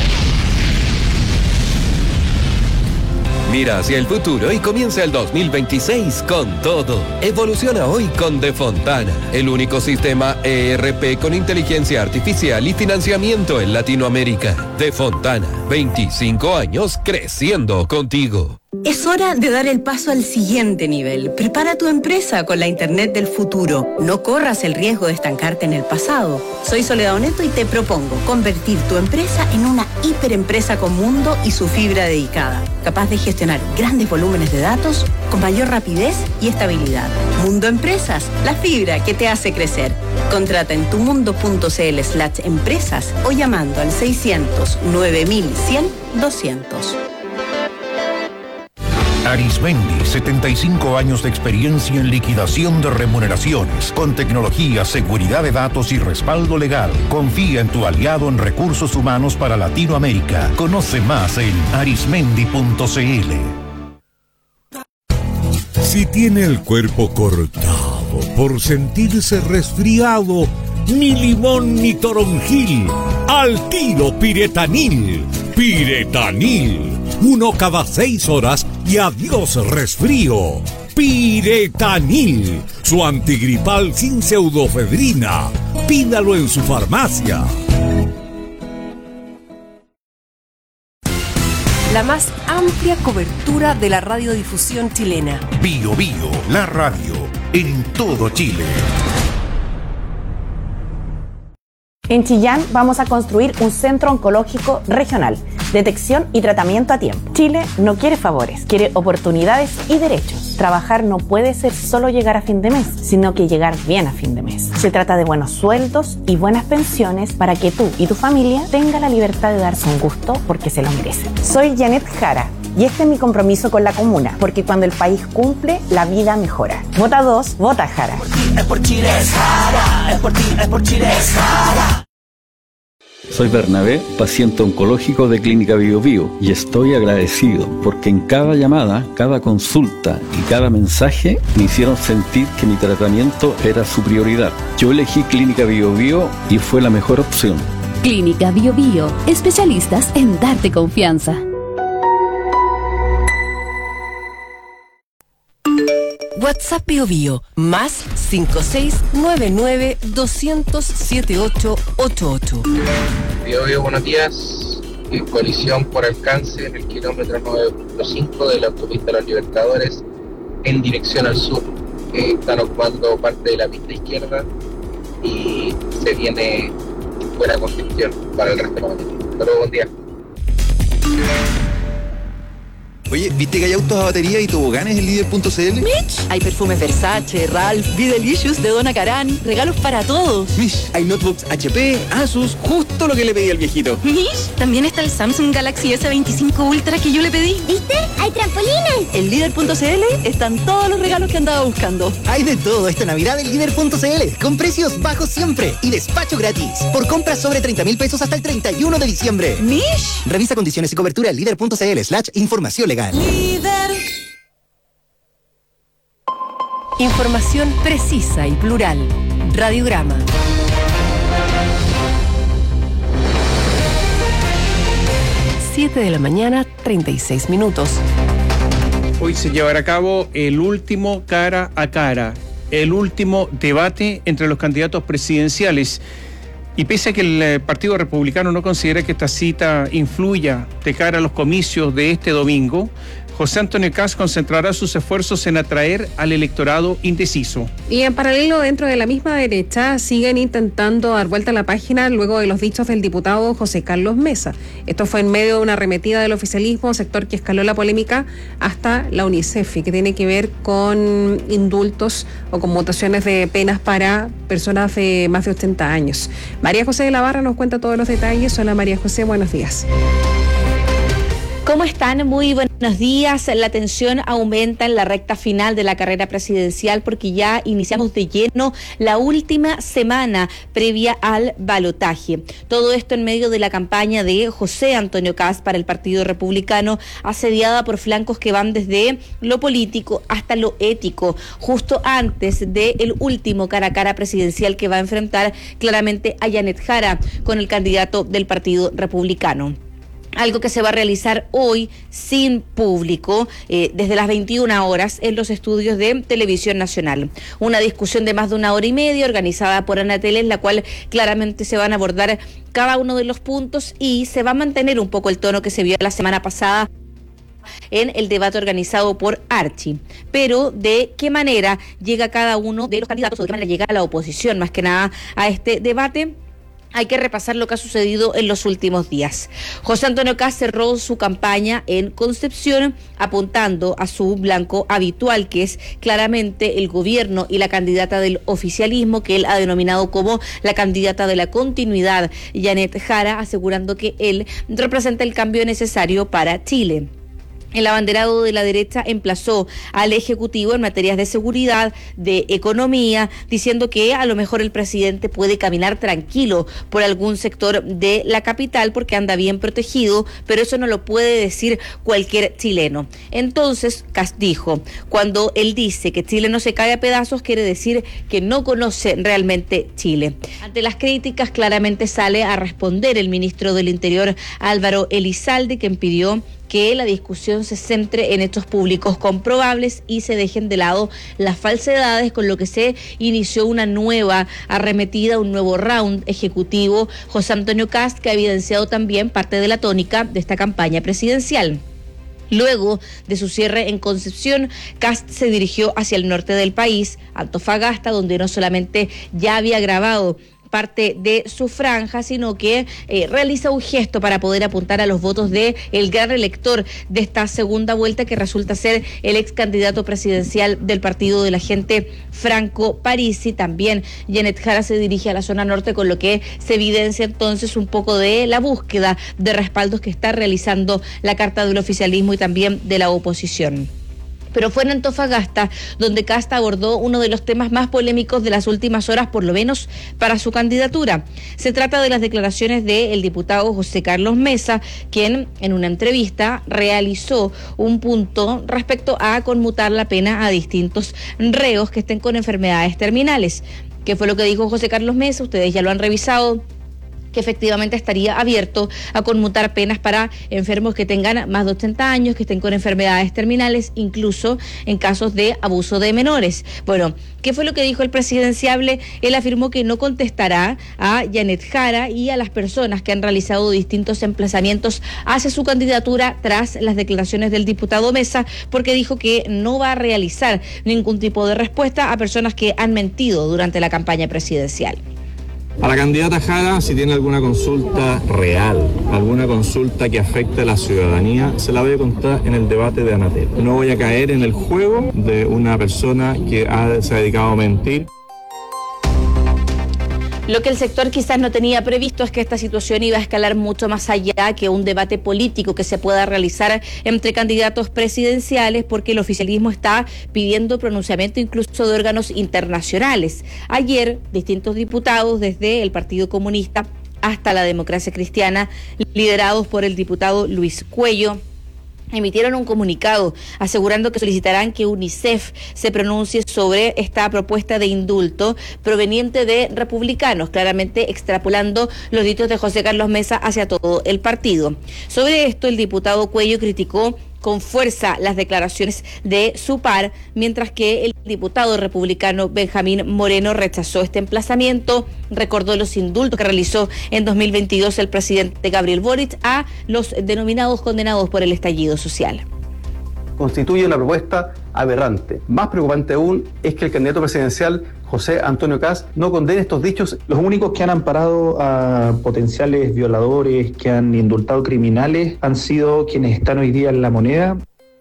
Mira hacia el futuro y comienza el dos mil veintiséis con todo. Evoluciona hoy con De Fontana, el único sistema E R P con inteligencia artificial y financiamiento en Latinoamérica. De Fontana, veinticinco años creciendo contigo. Es hora de dar el paso al siguiente nivel. Prepara tu empresa con la Internet del futuro. No corras el riesgo de estancarte en el pasado. Soy Soledad Oneto y te propongo convertir tu empresa en una hiperempresa con mundo y su fibra dedicada, capaz de gestionar grandes volúmenes de datos con mayor rapidez y estabilidad. Mundo Empresas, la fibra que te hace crecer. Contrata en tumundo.cl slash empresas o llamando al seiscientos nueve mil cien doscientos. Arismendi, setenta y cinco años de experiencia en liquidación de remuneraciones, con tecnología, seguridad de datos y respaldo legal. Confía en tu aliado en recursos humanos para Latinoamérica. Conoce más en arismendi punto c l. Si tiene el cuerpo cortado por sentirse resfriado, ni limón ni toronjil, al tiro Piretanil. Piretanil, uno cada seis horas y adiós resfrío. Piretanil, su antigripal sin pseudofedrina. Pídalo en su farmacia. La más amplia cobertura de la radiodifusión chilena. Bio Bio, la radio, en todo Chile. En Chillán vamos a construir un centro oncológico regional, detección y tratamiento a tiempo. Chile no quiere favores, quiere oportunidades y derechos. Trabajar no puede ser solo llegar a fin de mes, sino que llegar bien a fin de mes. Se trata de buenos sueldos y buenas pensiones para que tú y tu familia tengan la libertad de darse un gusto porque se lo merecen. Soy Janet Jara. Y este es mi compromiso con la comuna, porque cuando el país cumple, la vida mejora. Vota dos, vota Jara. Es por Chile, es Jara. Es por ti, es por Chile, es Jara. Soy Bernabé, paciente oncológico de Clínica Bio Bio, y estoy agradecido porque en cada llamada, cada consulta y cada mensaje me hicieron sentir que mi tratamiento era su prioridad. Yo elegí Clínica Bio Bio y fue la mejor opción. Clínica Bio Bio, especialistas en darte confianza. WhatsApp Bio Bio, más cinco seis nueve nueve dos cero cero siete ocho ocho ocho. Bio Bio, buenos días. En colisión por alcance en el kilómetro nueve punto cinco de la autopista de los Libertadores en dirección al sur. Eh, están ocupando parte de la pista izquierda y se viene buena congestión para el resto de la mañana. Hasta luego, buen día. Oye, ¿viste que hay autos a batería y toboganes en líder punto c l? Mitch, hay perfumes Versace, Ralph, Be Delicious de Donna Karan, regalos para todos. Mish, hay notebooks H P, Asus, justo lo que le pedí al viejito. Mish, también está el Samsung Galaxy S veinticinco Ultra que yo le pedí. ¿Viste? ¡Hay trampolines! En líder punto c l están todos los regalos que andaba buscando. Hay de todo esta Navidad en líder punto c l, con precios bajos siempre y despacho gratis. Por compras sobre treinta mil pesos hasta el treinta y uno de diciembre. Mish. Revisa condiciones y cobertura en líder punto c l slash información legal. Líder. Información precisa y plural. Radiograma. siete de la mañana, treinta y seis minutos. Hoy se llevará a cabo el último cara a cara, el último debate entre los candidatos presidenciales. Y pese a que el Partido Republicano no considera que esta cita influya de cara a los comicios de este domingo, José Antonio Kast concentrará sus esfuerzos en atraer al electorado indeciso. Y en paralelo, dentro de la misma derecha, siguen intentando dar vuelta a la página luego de los dichos del diputado José Carlos Mesa. Esto fue en medio de una arremetida del oficialismo, sector que escaló la polémica hasta la UNICEF, y que tiene que ver con indultos o conmutaciones de penas para personas de más de ochenta años. María José de la Barra nos cuenta todos los detalles. Hola María José, buenos días. ¿Cómo están? Muy buenos días. La tensión aumenta en la recta final de la carrera presidencial porque ya iniciamos de lleno la última semana previa al balotaje. Todo esto en medio de la campaña de José Antonio Kast para el Partido Republicano, asediada por flancos que van desde lo político hasta lo ético, justo antes del último cara a cara presidencial que va a enfrentar claramente a Janet Jara con el candidato del Partido Republicano. Algo que se va a realizar hoy sin público, eh, desde las veintiuna horas en los estudios de Televisión Nacional. Una discusión de más de una hora y media organizada por Anatel, en la cual claramente se van a abordar cada uno de los puntos y se va a mantener un poco el tono que se vio la semana pasada en el debate organizado por Archie. Pero de qué manera llega cada uno de los candidatos, o de qué manera llega la oposición más que nada a este debate, hay que repasar lo que ha sucedido en los últimos días. José Antonio Kast cerró su campaña en Concepción apuntando a su blanco habitual, que es claramente el gobierno y la candidata del oficialismo, que él ha denominado como la candidata de la continuidad, Janet Jara, asegurando que él representa el cambio necesario para Chile. El abanderado de la derecha emplazó al Ejecutivo en materias de seguridad, de economía, diciendo que a lo mejor el presidente puede caminar tranquilo por algún sector de la capital porque anda bien protegido, pero eso no lo puede decir cualquier chileno. Entonces, Kast dijo, cuando él dice que Chile no se cae a pedazos, quiere decir que no conoce realmente Chile. Ante las críticas, claramente sale a responder el ministro del Interior, Álvaro Elizalde, quien pidió que la discusión se centre en hechos públicos comprobables y se dejen de lado las falsedades, con lo que se inició una nueva arremetida, un nuevo round ejecutivo. José Antonio Kast, que ha evidenciado también parte de la tónica de esta campaña presidencial. Luego de su cierre en Concepción, Kast se dirigió hacia el norte del país, Antofagasta, donde no solamente ya había grabado parte de su franja, sino que eh, realiza un gesto para poder apuntar a los votos de el gran elector de esta segunda vuelta, que resulta ser el ex candidato presidencial del partido de la gente, Franco Parisi. También Janet Jara se dirige a la zona norte, con lo que se evidencia entonces un poco de la búsqueda de respaldos que está realizando la carta del oficialismo y también de la oposición. Pero fue en Antofagasta donde Kast abordó uno de los temas más polémicos de las últimas horas, por lo menos para su candidatura. Se trata de las declaraciones del diputado José Carlos Mesa, quien en una entrevista realizó un punto respecto a conmutar la pena a distintos reos que estén con enfermedades terminales. ¿Qué fue lo que dijo José Carlos Mesa? Ustedes ya lo han revisado, que efectivamente estaría abierto a conmutar penas para enfermos que tengan más de ochenta años, que estén con enfermedades terminales, incluso en casos de abuso de menores. Bueno, ¿qué fue lo que dijo el presidenciable? Él afirmó que no contestará a Janet Jara y a las personas que han realizado distintos emplazamientos hacia su candidatura tras las declaraciones del diputado Mesa, porque dijo que no va a realizar ningún tipo de respuesta a personas que han mentido durante la campaña presidencial. A la candidata Jara, si tiene alguna consulta real, alguna consulta que afecte a la ciudadanía, se la voy a contar en el debate de Anatel. No voy a caer en el juego de una persona que ha, se ha dedicado a mentir. Lo que el sector quizás no tenía previsto es que esta situación iba a escalar mucho más allá que un debate político que se pueda realizar entre candidatos presidenciales, porque el oficialismo está pidiendo pronunciamiento incluso de órganos internacionales. Ayer, distintos diputados, desde el Partido Comunista hasta la Democracia Cristiana, liderados por el diputado Luis Cuello, emitieron un comunicado asegurando que solicitarán que UNICEF se pronuncie sobre esta propuesta de indulto proveniente de republicanos, claramente extrapolando los dichos de José Carlos Mesa hacia todo el partido. Sobre esto, el diputado Cuello criticó con fuerza las declaraciones de su par, mientras que el diputado republicano Benjamín Moreno rechazó este emplazamiento, recordó los indultos que realizó en dos mil veintidós el presidente Gabriel Boric a los denominados condenados por el estallido social. Constituye una propuesta aberrante. Más preocupante aún es que el candidato presidencial José Antonio Kast no condene estos dichos. Los únicos que han amparado a potenciales violadores, que han indultado criminales, han sido quienes están hoy día en La Moneda.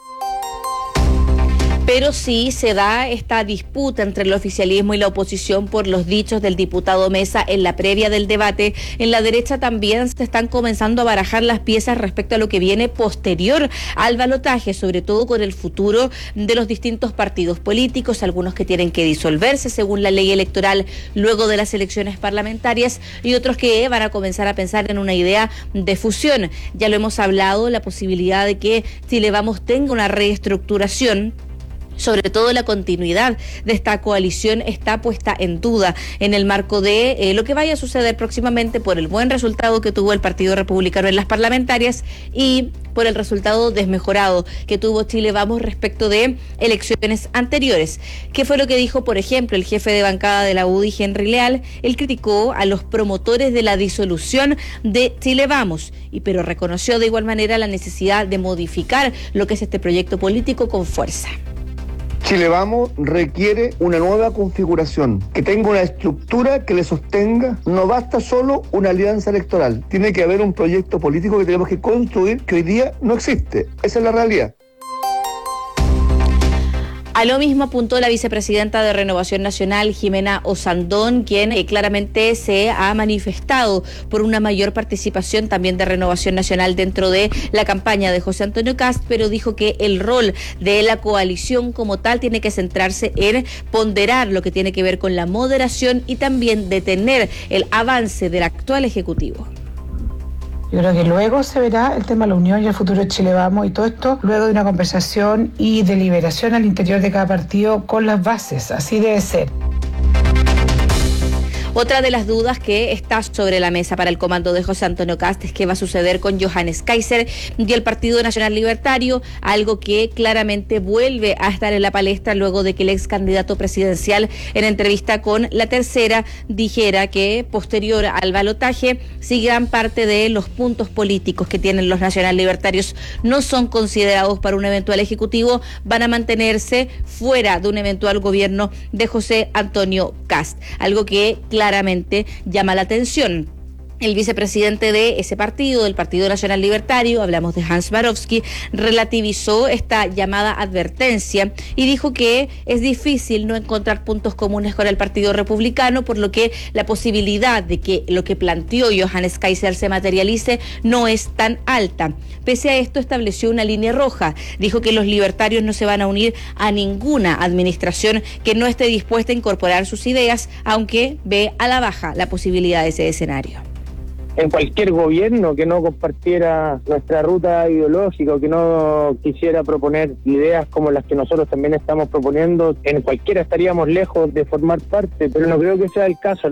Pero sí se da esta disputa entre el oficialismo y la oposición por los dichos del diputado Mesa en la previa del debate. En la derecha también se están comenzando a barajar las piezas respecto a lo que viene posterior al balotaje, sobre todo con el futuro de los distintos partidos políticos, algunos que tienen que disolverse según la ley electoral luego de las elecciones parlamentarias y otros que van a comenzar a pensar en una idea de fusión. Ya lo hemos hablado, la posibilidad de que Chile Vamos tenga una reestructuración. Sobre todo la continuidad de esta coalición está puesta en duda en el marco de eh, lo que vaya a suceder próximamente por el buen resultado que tuvo el Partido Republicano en las parlamentarias y por el resultado desmejorado que tuvo Chile Vamos respecto de elecciones anteriores. ¿Qué fue lo que dijo, por ejemplo, el jefe de bancada de la U D I, Henry Leal? Él criticó a los promotores de la disolución de Chile Vamos, y pero reconoció de igual manera la necesidad de modificar lo que es este proyecto político con fuerza. Chile Vamos requiere una nueva configuración, que tenga una estructura que le sostenga. No basta solo una alianza electoral, tiene que haber un proyecto político que tenemos que construir, que hoy día no existe. Esa es la realidad. A lo mismo apuntó la vicepresidenta de Renovación Nacional, Jimena Osandón, quien eh, claramente se ha manifestado por una mayor participación también de Renovación Nacional dentro de la campaña de José Antonio Kast, pero dijo que el rol de la coalición como tal tiene que centrarse en ponderar lo que tiene que ver con la moderación y también detener el avance del actual Ejecutivo. Yo creo que luego se verá el tema de la unión y el futuro de Chile Vamos y todo esto luego de una conversación y deliberación al interior de cada partido con las bases. Así debe ser. Otra de las dudas que está sobre la mesa para el comando de José Antonio Kast es qué va a suceder con Johannes Kaiser y el Partido Nacional Libertario, algo que claramente vuelve a estar en la palestra luego de que el ex candidato presidencial en entrevista con La Tercera dijera que posterior al balotaje, si gran parte de los puntos políticos que tienen los nacional libertarios no son considerados para un eventual ejecutivo, van a mantenerse fuera de un eventual gobierno de José Antonio Kast, algo que claramente claramente llama la atención. El vicepresidente de ese partido, del Partido Nacional Libertario, hablamos de Hans Barowski, relativizó esta llamada advertencia y dijo que es difícil no encontrar puntos comunes con el Partido Republicano, por lo que la posibilidad de que lo que planteó Johannes Kaiser se materialice no es tan alta. Pese a esto, estableció una línea roja. Dijo que los libertarios no se van a unir a ninguna administración que no esté dispuesta a incorporar sus ideas, aunque ve a la baja la posibilidad de ese escenario. En cualquier gobierno que no compartiera nuestra ruta ideológica o que no quisiera proponer ideas como las que nosotros también estamos proponiendo, en cualquiera estaríamos lejos de formar parte, pero no creo que sea el caso.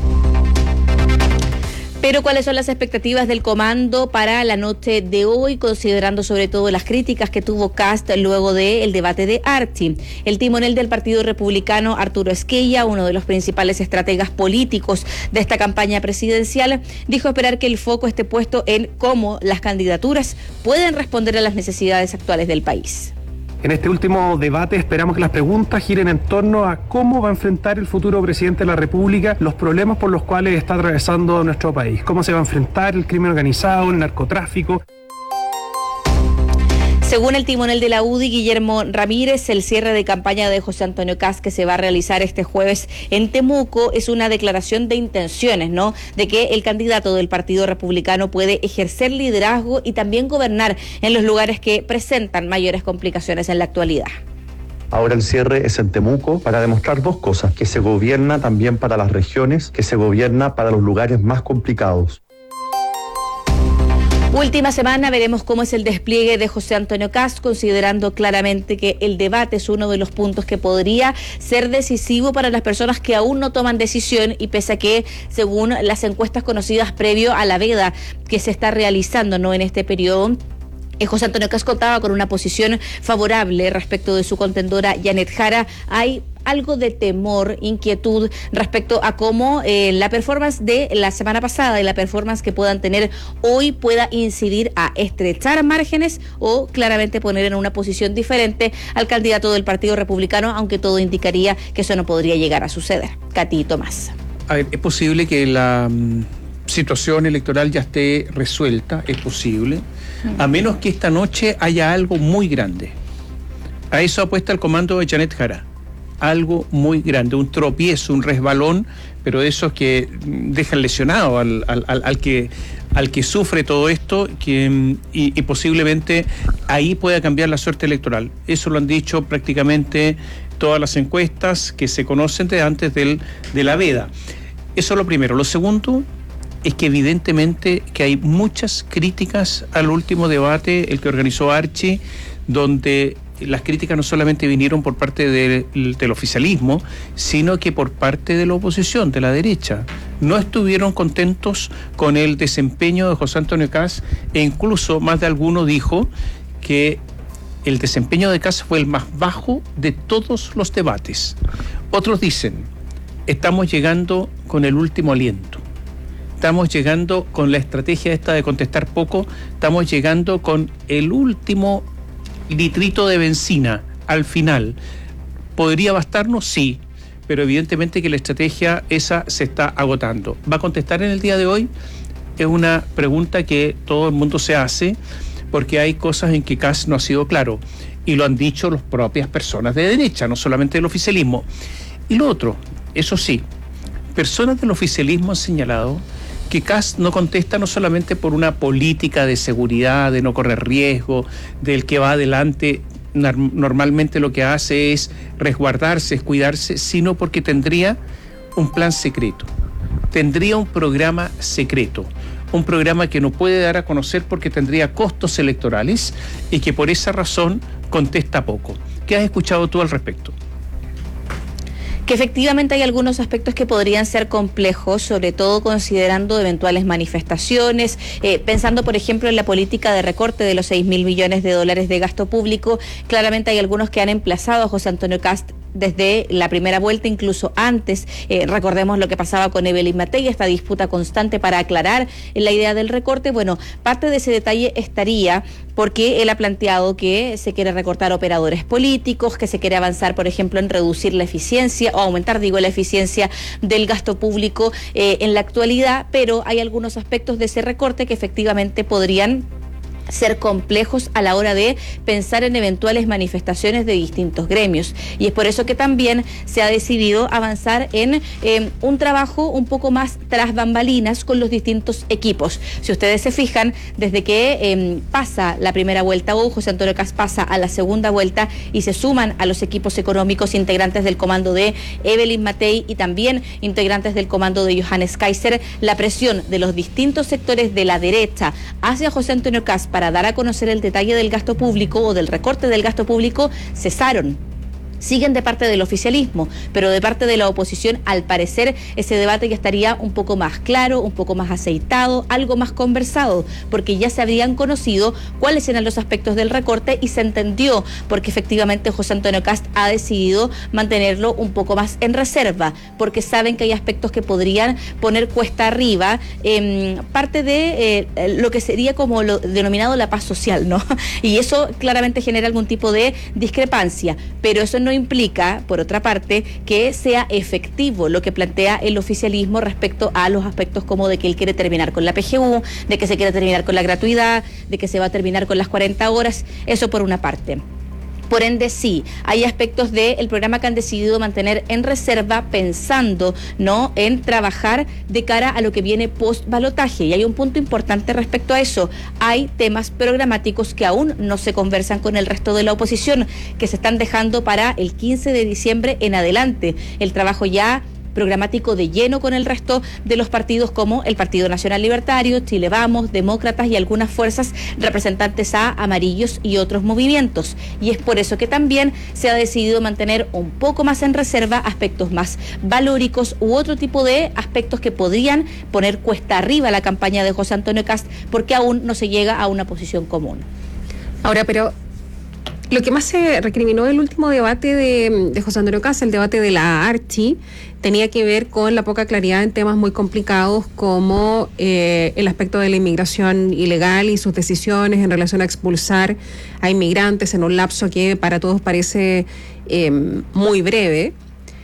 Pero ¿cuáles son las expectativas del comando para la noche de hoy, considerando sobre todo las críticas que tuvo Kast luego del debate de Archi? El timonel del Partido Republicano, Arturo Esquella, uno de los principales estrategas políticos de esta campaña presidencial, dijo esperar que el foco esté puesto en cómo las candidaturas pueden responder a las necesidades actuales del país. En este último debate esperamos que las preguntas giren en torno a cómo va a enfrentar el futuro presidente de la República los problemas por los cuales está atravesando nuestro país. Cómo se va a enfrentar el crimen organizado, el narcotráfico. Según el timonel de la U D I, Guillermo Ramírez, el cierre de campaña de José Antonio Kast, que se va a realizar este jueves en Temuco, es una declaración de intenciones, ¿no? De que el candidato del Partido Republicano puede ejercer liderazgo y también gobernar en los lugares que presentan mayores complicaciones en la actualidad. Ahora el cierre es en Temuco para demostrar dos cosas: que se gobierna también para las regiones, que se gobierna para los lugares más complicados. Última semana, veremos cómo es el despliegue de José Antonio Kast, considerando claramente que el debate es uno de los puntos que podría ser decisivo para las personas que aún no toman decisión, y pese a que, según las encuestas conocidas previo a la veda que se está realizando, ¿no?, en este periodo, José Antonio Kast contaba con una posición favorable respecto de su contendora Janet Jara. Hay algo de temor, inquietud respecto a cómo eh, la performance de la semana pasada y la performance que puedan tener hoy pueda incidir a estrechar márgenes o claramente poner en una posición diferente al candidato del Partido Republicano, aunque todo indicaría que eso no podría llegar a suceder. Katy Tomás. A ver, es posible que la um, situación electoral ya esté resuelta, es posible, a menos que esta noche haya algo muy grande. A eso apuesta el comando de Janet Jara. Algo muy grande, un tropiezo, un resbalón, pero de esos que dejan lesionado al, al, al, al que al que sufre todo esto, que, y, y posiblemente ahí pueda cambiar la suerte electoral. Eso lo han dicho prácticamente todas las encuestas que se conocen de antes del, de la veda. Eso es lo primero. Lo segundo es que evidentemente que hay muchas críticas al último debate, el que organizó Archi, donde las críticas no solamente vinieron por parte de, del oficialismo, sino que por parte de la oposición, de la derecha. No estuvieron contentos con el desempeño de José Antonio Kast, e incluso más de alguno dijo que el desempeño de Kast fue el más bajo de todos los debates. Otros dicen, estamos llegando con el último aliento. Estamos llegando con la estrategia esta de contestar poco, estamos llegando con el último litrito de benzina al final. ¿Podría bastarnos? Sí, pero evidentemente que la estrategia esa se está agotando. ¿Va a contestar en el día de hoy? Es una pregunta que todo el mundo se hace, porque hay cosas en que Kast no ha sido claro, y lo han dicho las propias personas de derecha, no solamente del oficialismo. Y lo otro, eso sí, personas del oficialismo han señalado que Kast no contesta no solamente por una política de seguridad, de no correr riesgo, del que va adelante, normalmente lo que hace es resguardarse, es cuidarse, sino porque tendría un plan secreto, tendría un programa secreto, un programa que no puede dar a conocer porque tendría costos electorales y que por esa razón contesta poco. ¿Qué has escuchado tú al respecto? Que efectivamente hay algunos aspectos que podrían ser complejos, sobre todo considerando eventuales manifestaciones, eh, pensando por ejemplo en la política de recorte de los seis mil millones de dólares de gasto público. Claramente hay algunos que han emplazado a José Antonio Kast desde la primera vuelta, incluso antes. Eh, recordemos lo que pasaba con Evelyn Matei, esta disputa constante para aclarar la idea del recorte. Bueno, parte de ese detalle estaría porque él ha planteado que se quiere recortar operadores políticos, que se quiere avanzar, por ejemplo, en reducir la eficiencia o aumentar, digo, la eficiencia del gasto público eh, en la actualidad, pero hay algunos aspectos de ese recorte que efectivamente podrían ser complejos a la hora de pensar en eventuales manifestaciones de distintos gremios. Y es por eso que también se ha decidido avanzar en eh, un trabajo un poco más tras bambalinas con los distintos equipos. Si ustedes se fijan, desde que eh, pasa la primera vuelta o José Antonio Kast pasa a la segunda vuelta y se suman a los equipos económicos integrantes del comando de Evelyn Matei y también integrantes del comando de Johannes Kaiser, la presión de los distintos sectores de la derecha hacia José Antonio Kast para dar a conocer el detalle del gasto público o del recorte del gasto público cesaron. Siguen de parte del oficialismo, pero de parte de la oposición, al parecer, ese debate ya estaría un poco más claro, un poco más aceitado, algo más conversado, porque ya se habrían conocido cuáles eran los aspectos del recorte y se entendió, porque efectivamente José Antonio Kast ha decidido mantenerlo un poco más en reserva, porque saben que hay aspectos que podrían poner cuesta arriba, eh, parte de eh, lo que sería como lo denominado la paz social, ¿no? Y eso claramente genera algún tipo de discrepancia, pero eso no implica, por otra parte, que sea efectivo lo que plantea el oficialismo respecto a los aspectos como de que él quiere terminar con la P G U, de que se quiere terminar con la gratuidad, de que se va a terminar con las cuarenta horas, eso por una parte. Por ende, sí, hay aspectos del programa que han decidido mantener en reserva pensando, ¿no?, en trabajar de cara a lo que viene post-balotaje. Y hay un punto importante respecto a eso. Hay temas programáticos que aún no se conversan con el resto de la oposición, que se están dejando para el quince de diciembre en adelante. El trabajo ya programático de lleno con el resto de los partidos como el Partido Nacional Libertario, Chile Vamos, Demócratas y algunas fuerzas representantes a amarillos y otros movimientos. Y es por eso que también se ha decidido mantener un poco más en reserva aspectos más valóricos u otro tipo de aspectos que podrían poner cuesta arriba la campaña de José Antonio Kast, porque aún no se llega a una posición común. Ahora, pero lo que más se recriminó del último debate de, de José Antonio Kast, el debate de la Archi, tenía que ver con la poca claridad en temas muy complicados como eh, el aspecto de la inmigración ilegal y sus decisiones en relación a expulsar a inmigrantes en un lapso que para todos parece eh, muy breve.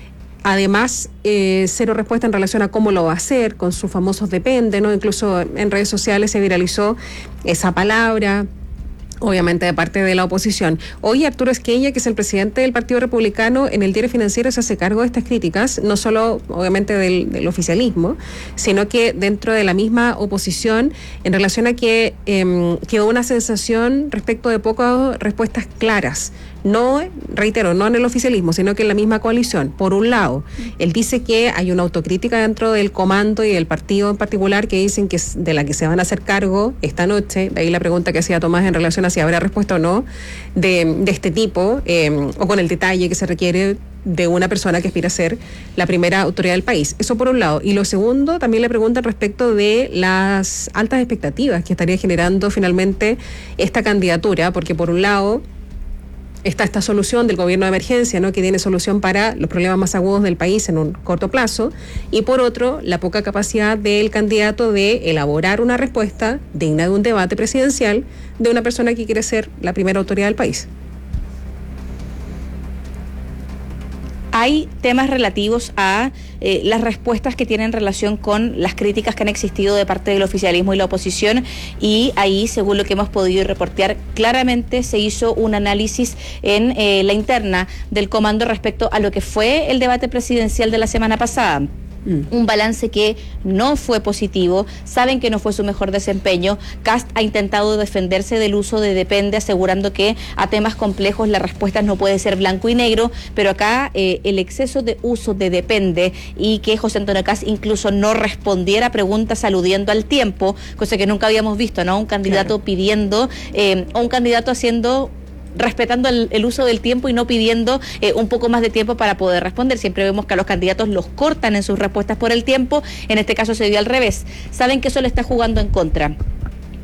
Además, eh, cero respuesta en relación a cómo lo va a hacer con sus famosos depende, ¿no? Incluso en redes sociales se viralizó esa palabra, obviamente de parte de la oposición. Hoy Arturo Esquella, que es el presidente del Partido Republicano, en el Diario Financiero se hace cargo de estas críticas, no solo obviamente del, del oficialismo, sino que dentro de la misma oposición, en relación a que eh, quedó una sensación respecto de pocas respuestas claras. No, reitero, no en el oficialismo, sino que en la misma coalición. Por un lado, él dice que hay una autocrítica dentro del comando y del partido en particular que dicen que es de la que se van a hacer cargo esta noche, de ahí la pregunta que hacía Tomás en relación a si habrá respuesta o no de, de este tipo, eh, o con el detalle que se requiere de una persona que aspira a ser la primera autoridad del país. Eso por un lado. Y lo segundo, también le preguntan respecto de las altas expectativas que estaría generando finalmente esta candidatura, porque por un lado está esta solución del gobierno de emergencia, ¿no?, que tiene solución para los problemas más agudos del país en un corto plazo, y por otro, la poca capacidad del candidato de elaborar una respuesta digna de un debate presidencial de una persona que quiere ser la primera autoridad del país. Hay temas relativos a eh, las respuestas que tienen relación con las críticas que han existido de parte del oficialismo y la oposición, y ahí, según lo que hemos podido reportear, claramente se hizo un análisis en eh, la interna del comando respecto a lo que fue el debate presidencial de la semana pasada. Un balance que no fue positivo, saben que no fue su mejor desempeño. Kast ha intentado defenderse del uso de depende, asegurando que a temas complejos la respuesta no puede ser blanco y negro, pero acá eh, el exceso de uso de depende y que José Antonio Kast incluso no respondiera a preguntas aludiendo al tiempo, cosa que nunca habíamos visto, ¿no? Un candidato claro. pidiendo, eh, o un candidato haciendo... respetando el, el uso del tiempo y no pidiendo eh, un poco más de tiempo para poder responder. Siempre vemos que a los candidatos los cortan en sus respuestas por el tiempo, en este caso se dio al revés. Saben que eso le está jugando en contra.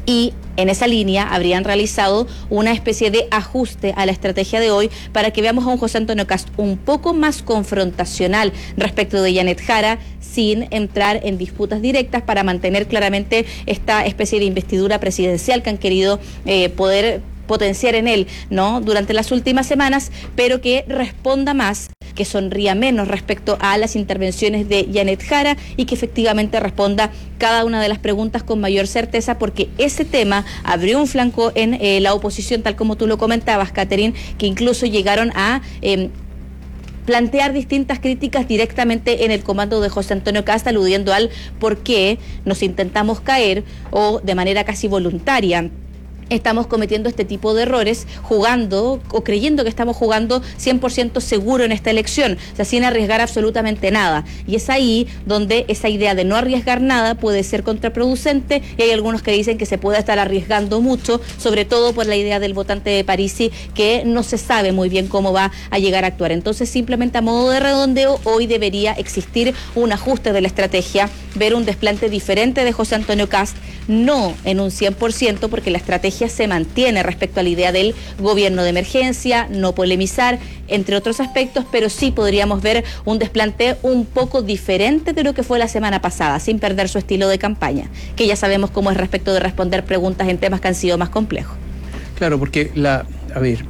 y en esa línea habrían realizado una especie de ajuste a la estrategia de hoy para que veamos a un José Antonio Kast un poco más confrontacional respecto de Janet Jara, sin entrar en disputas directas, para mantener claramente esta especie de investidura presidencial que han querido eh, poder potenciar en él, ¿no?, durante las últimas semanas, pero que responda más, que sonría menos respecto a las intervenciones de Janet Jara y que efectivamente responda cada una de las preguntas con mayor certeza, porque ese tema abrió un flanco en eh, la oposición, tal como tú lo comentabas, Catherine, que incluso llegaron a eh, plantear distintas críticas directamente en el comando de José Antonio Kast, aludiendo al por qué nos intentamos caer o de manera casi voluntaria estamos cometiendo este tipo de errores, jugando o creyendo que estamos jugando cien por ciento seguro en esta elección, o sea, sin arriesgar absolutamente nada. Y es ahí donde esa idea de no arriesgar nada puede ser contraproducente, y hay algunos que dicen que se puede estar arriesgando mucho, sobre todo por la idea del votante de Parisi, que no se sabe muy bien cómo va a llegar a actuar. Entonces, simplemente a modo de redondeo, hoy debería existir un ajuste de la estrategia, ver un desplante diferente de José Antonio Kast, no en un cien por ciento, porque la estrategia se mantiene respecto a la idea del gobierno de emergencia, no polemizar, entre otros aspectos, pero sí podríamos ver un desplante un poco diferente de lo que fue la semana pasada, sin perder su estilo de campaña, que ya sabemos cómo es respecto de responder preguntas en temas que han sido más complejos. Claro, porque la, a ver,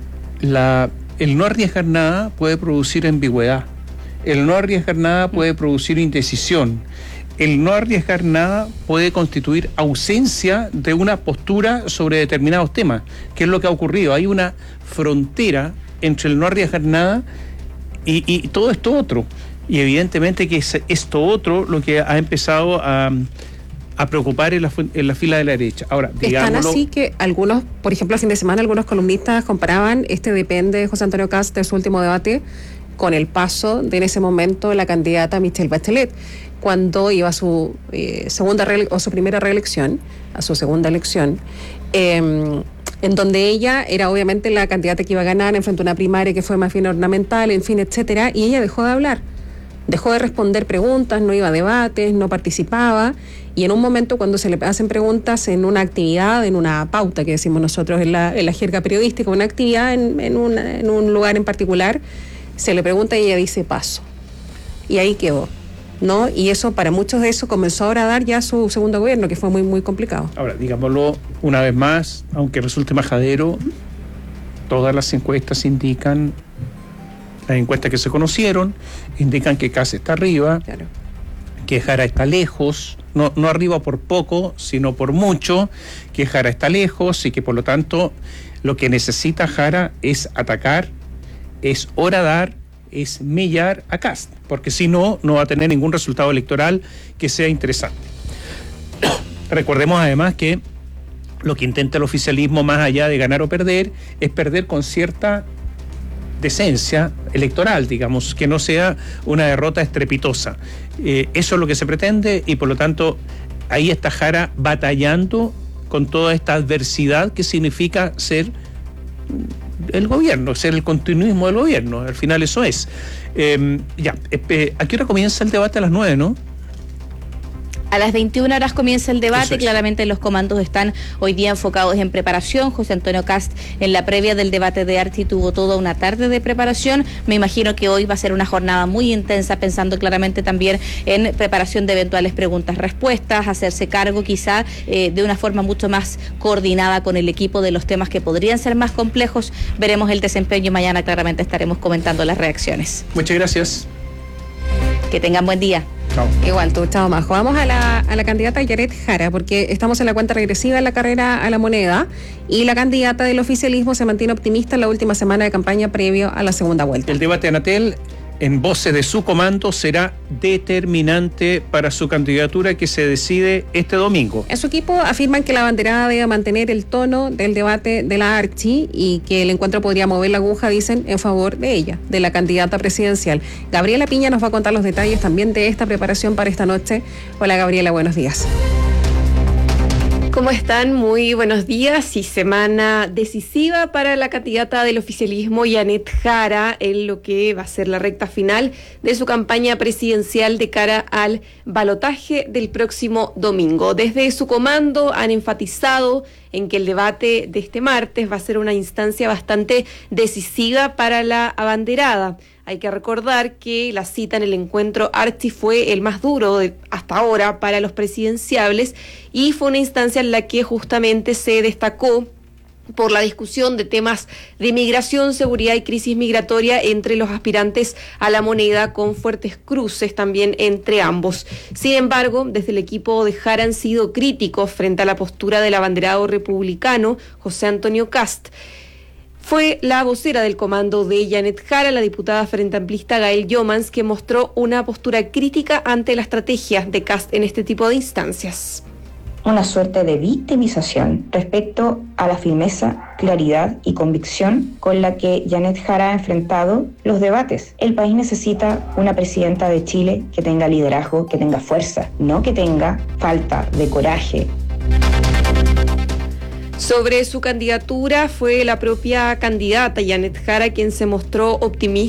la, el no arriesgar nada puede producir ambigüedad, el no arriesgar nada puede producir indecisión. El no arriesgar nada puede constituir ausencia de una postura sobre determinados temas, que es lo que ha ocurrido. Hay una frontera entre el no arriesgar nada y, y todo esto otro. Y evidentemente que es esto otro lo que ha empezado a, a preocupar en la, en la fila de la derecha. Ahora, digámoslo, están así que algunos, por ejemplo, el fin de semana, algunos columnistas comparaban este depende de José Antonio Kast de su último debate con el paso de en ese momento la candidata Michelle Bachelet, cuando iba a su eh, segunda re- o su primera reelección, a su segunda elección, eh, en donde ella era obviamente la candidata que iba a ganar, enfrentó una primaria que fue más bien ornamental, en fin, etcétera, y ella dejó de hablar, dejó de responder preguntas, no iba a debates, no participaba, y en un momento cuando se le hacen preguntas en una actividad, en una pauta que decimos nosotros en la, en la jerga periodística, una actividad en, en, una, en un lugar en particular, se le pregunta y ella dice paso, y ahí quedó, ¿no? Y eso, para muchos de eso, comenzó ahora a dar ya su segundo gobierno, que fue muy, muy complicado. Ahora, digámoslo una vez más, aunque resulte majadero, uh-huh. todas las encuestas indican, las encuestas que se conocieron, indican que Kast está arriba, claro. que Jara está lejos, no, no arriba por poco, sino por mucho, que Jara está lejos y que por lo tanto lo que necesita Jara es atacar, es horadar, es mellar a Kast, porque si no, no va a tener ningún resultado electoral que sea interesante. Recordemos además que lo que intenta el oficialismo, más allá de ganar o perder, es perder con cierta decencia electoral, digamos, que no sea una derrota estrepitosa. Eh, eso es lo que se pretende y por lo tanto ahí está Jara batallando con toda esta adversidad que significa ser el gobierno, ser el continuismo del gobierno. Al final eso es. Eh, ya, eh, ¿a qué hora comienza el debate? A las nueve, ¿no? A las veintiuna horas comienza el debate, claramente los comandos están hoy día enfocados en preparación. José Antonio Kast en la previa del debate de Archi tuvo toda una tarde de preparación. Me imagino que hoy va a ser una jornada muy intensa, pensando claramente también en preparación de eventuales preguntas-respuestas, hacerse cargo quizá eh, de una forma mucho más coordinada con el equipo de los temas que podrían ser más complejos. Veremos el desempeño y mañana claramente estaremos comentando las reacciones. Muchas gracias. Que tengan buen día. Chao. Igual tú, chao Majo. Vamos a la, a la candidata Janet Jara, porque estamos en la cuenta regresiva en la carrera a la moneda y la candidata del oficialismo se mantiene optimista en la última semana de campaña previo a la segunda vuelta. El debate Anatel, en voces de su comando, será determinante para su candidatura que se decide este domingo. En su equipo afirman que la banderada debe mantener el tono del debate de la Archi y que el encuentro podría mover la aguja, dicen, en favor de ella, de la candidata presidencial. Gabriela Piña nos va a contar los detalles también de esta preparación para esta noche. Hola Gabriela, buenos días. ¿Cómo están? Muy buenos días y semana decisiva para la candidata del oficialismo Janet Jara en lo que va a ser la recta final de su campaña presidencial de cara al balotaje del próximo domingo. Desde su comando han enfatizado en que el debate de este martes va a ser una instancia bastante decisiva para la abanderada. Hay que recordar que la cita en el encuentro Archi fue el más duro de, hasta ahora para los presidenciables y fue una instancia en la que justamente se destacó por la discusión de temas de migración, seguridad y crisis migratoria entre los aspirantes a la moneda, con fuertes cruces también entre ambos. Sin embargo, desde el equipo de Jara han sido críticos frente a la postura del abanderado republicano José Antonio Kast. Fue la vocera del comando de Janet Jara, la diputada frente amplista Gael Jomans, que mostró una postura crítica ante la estrategia de Kast en este tipo de instancias. Una suerte de victimización respecto a la firmeza, claridad y convicción con la que Janet Jara ha enfrentado los debates. El país necesita una presidenta de Chile que tenga liderazgo, que tenga fuerza, no que tenga falta de coraje. Sobre su candidatura, fue la propia candidata Janet Jara quien se mostró optimista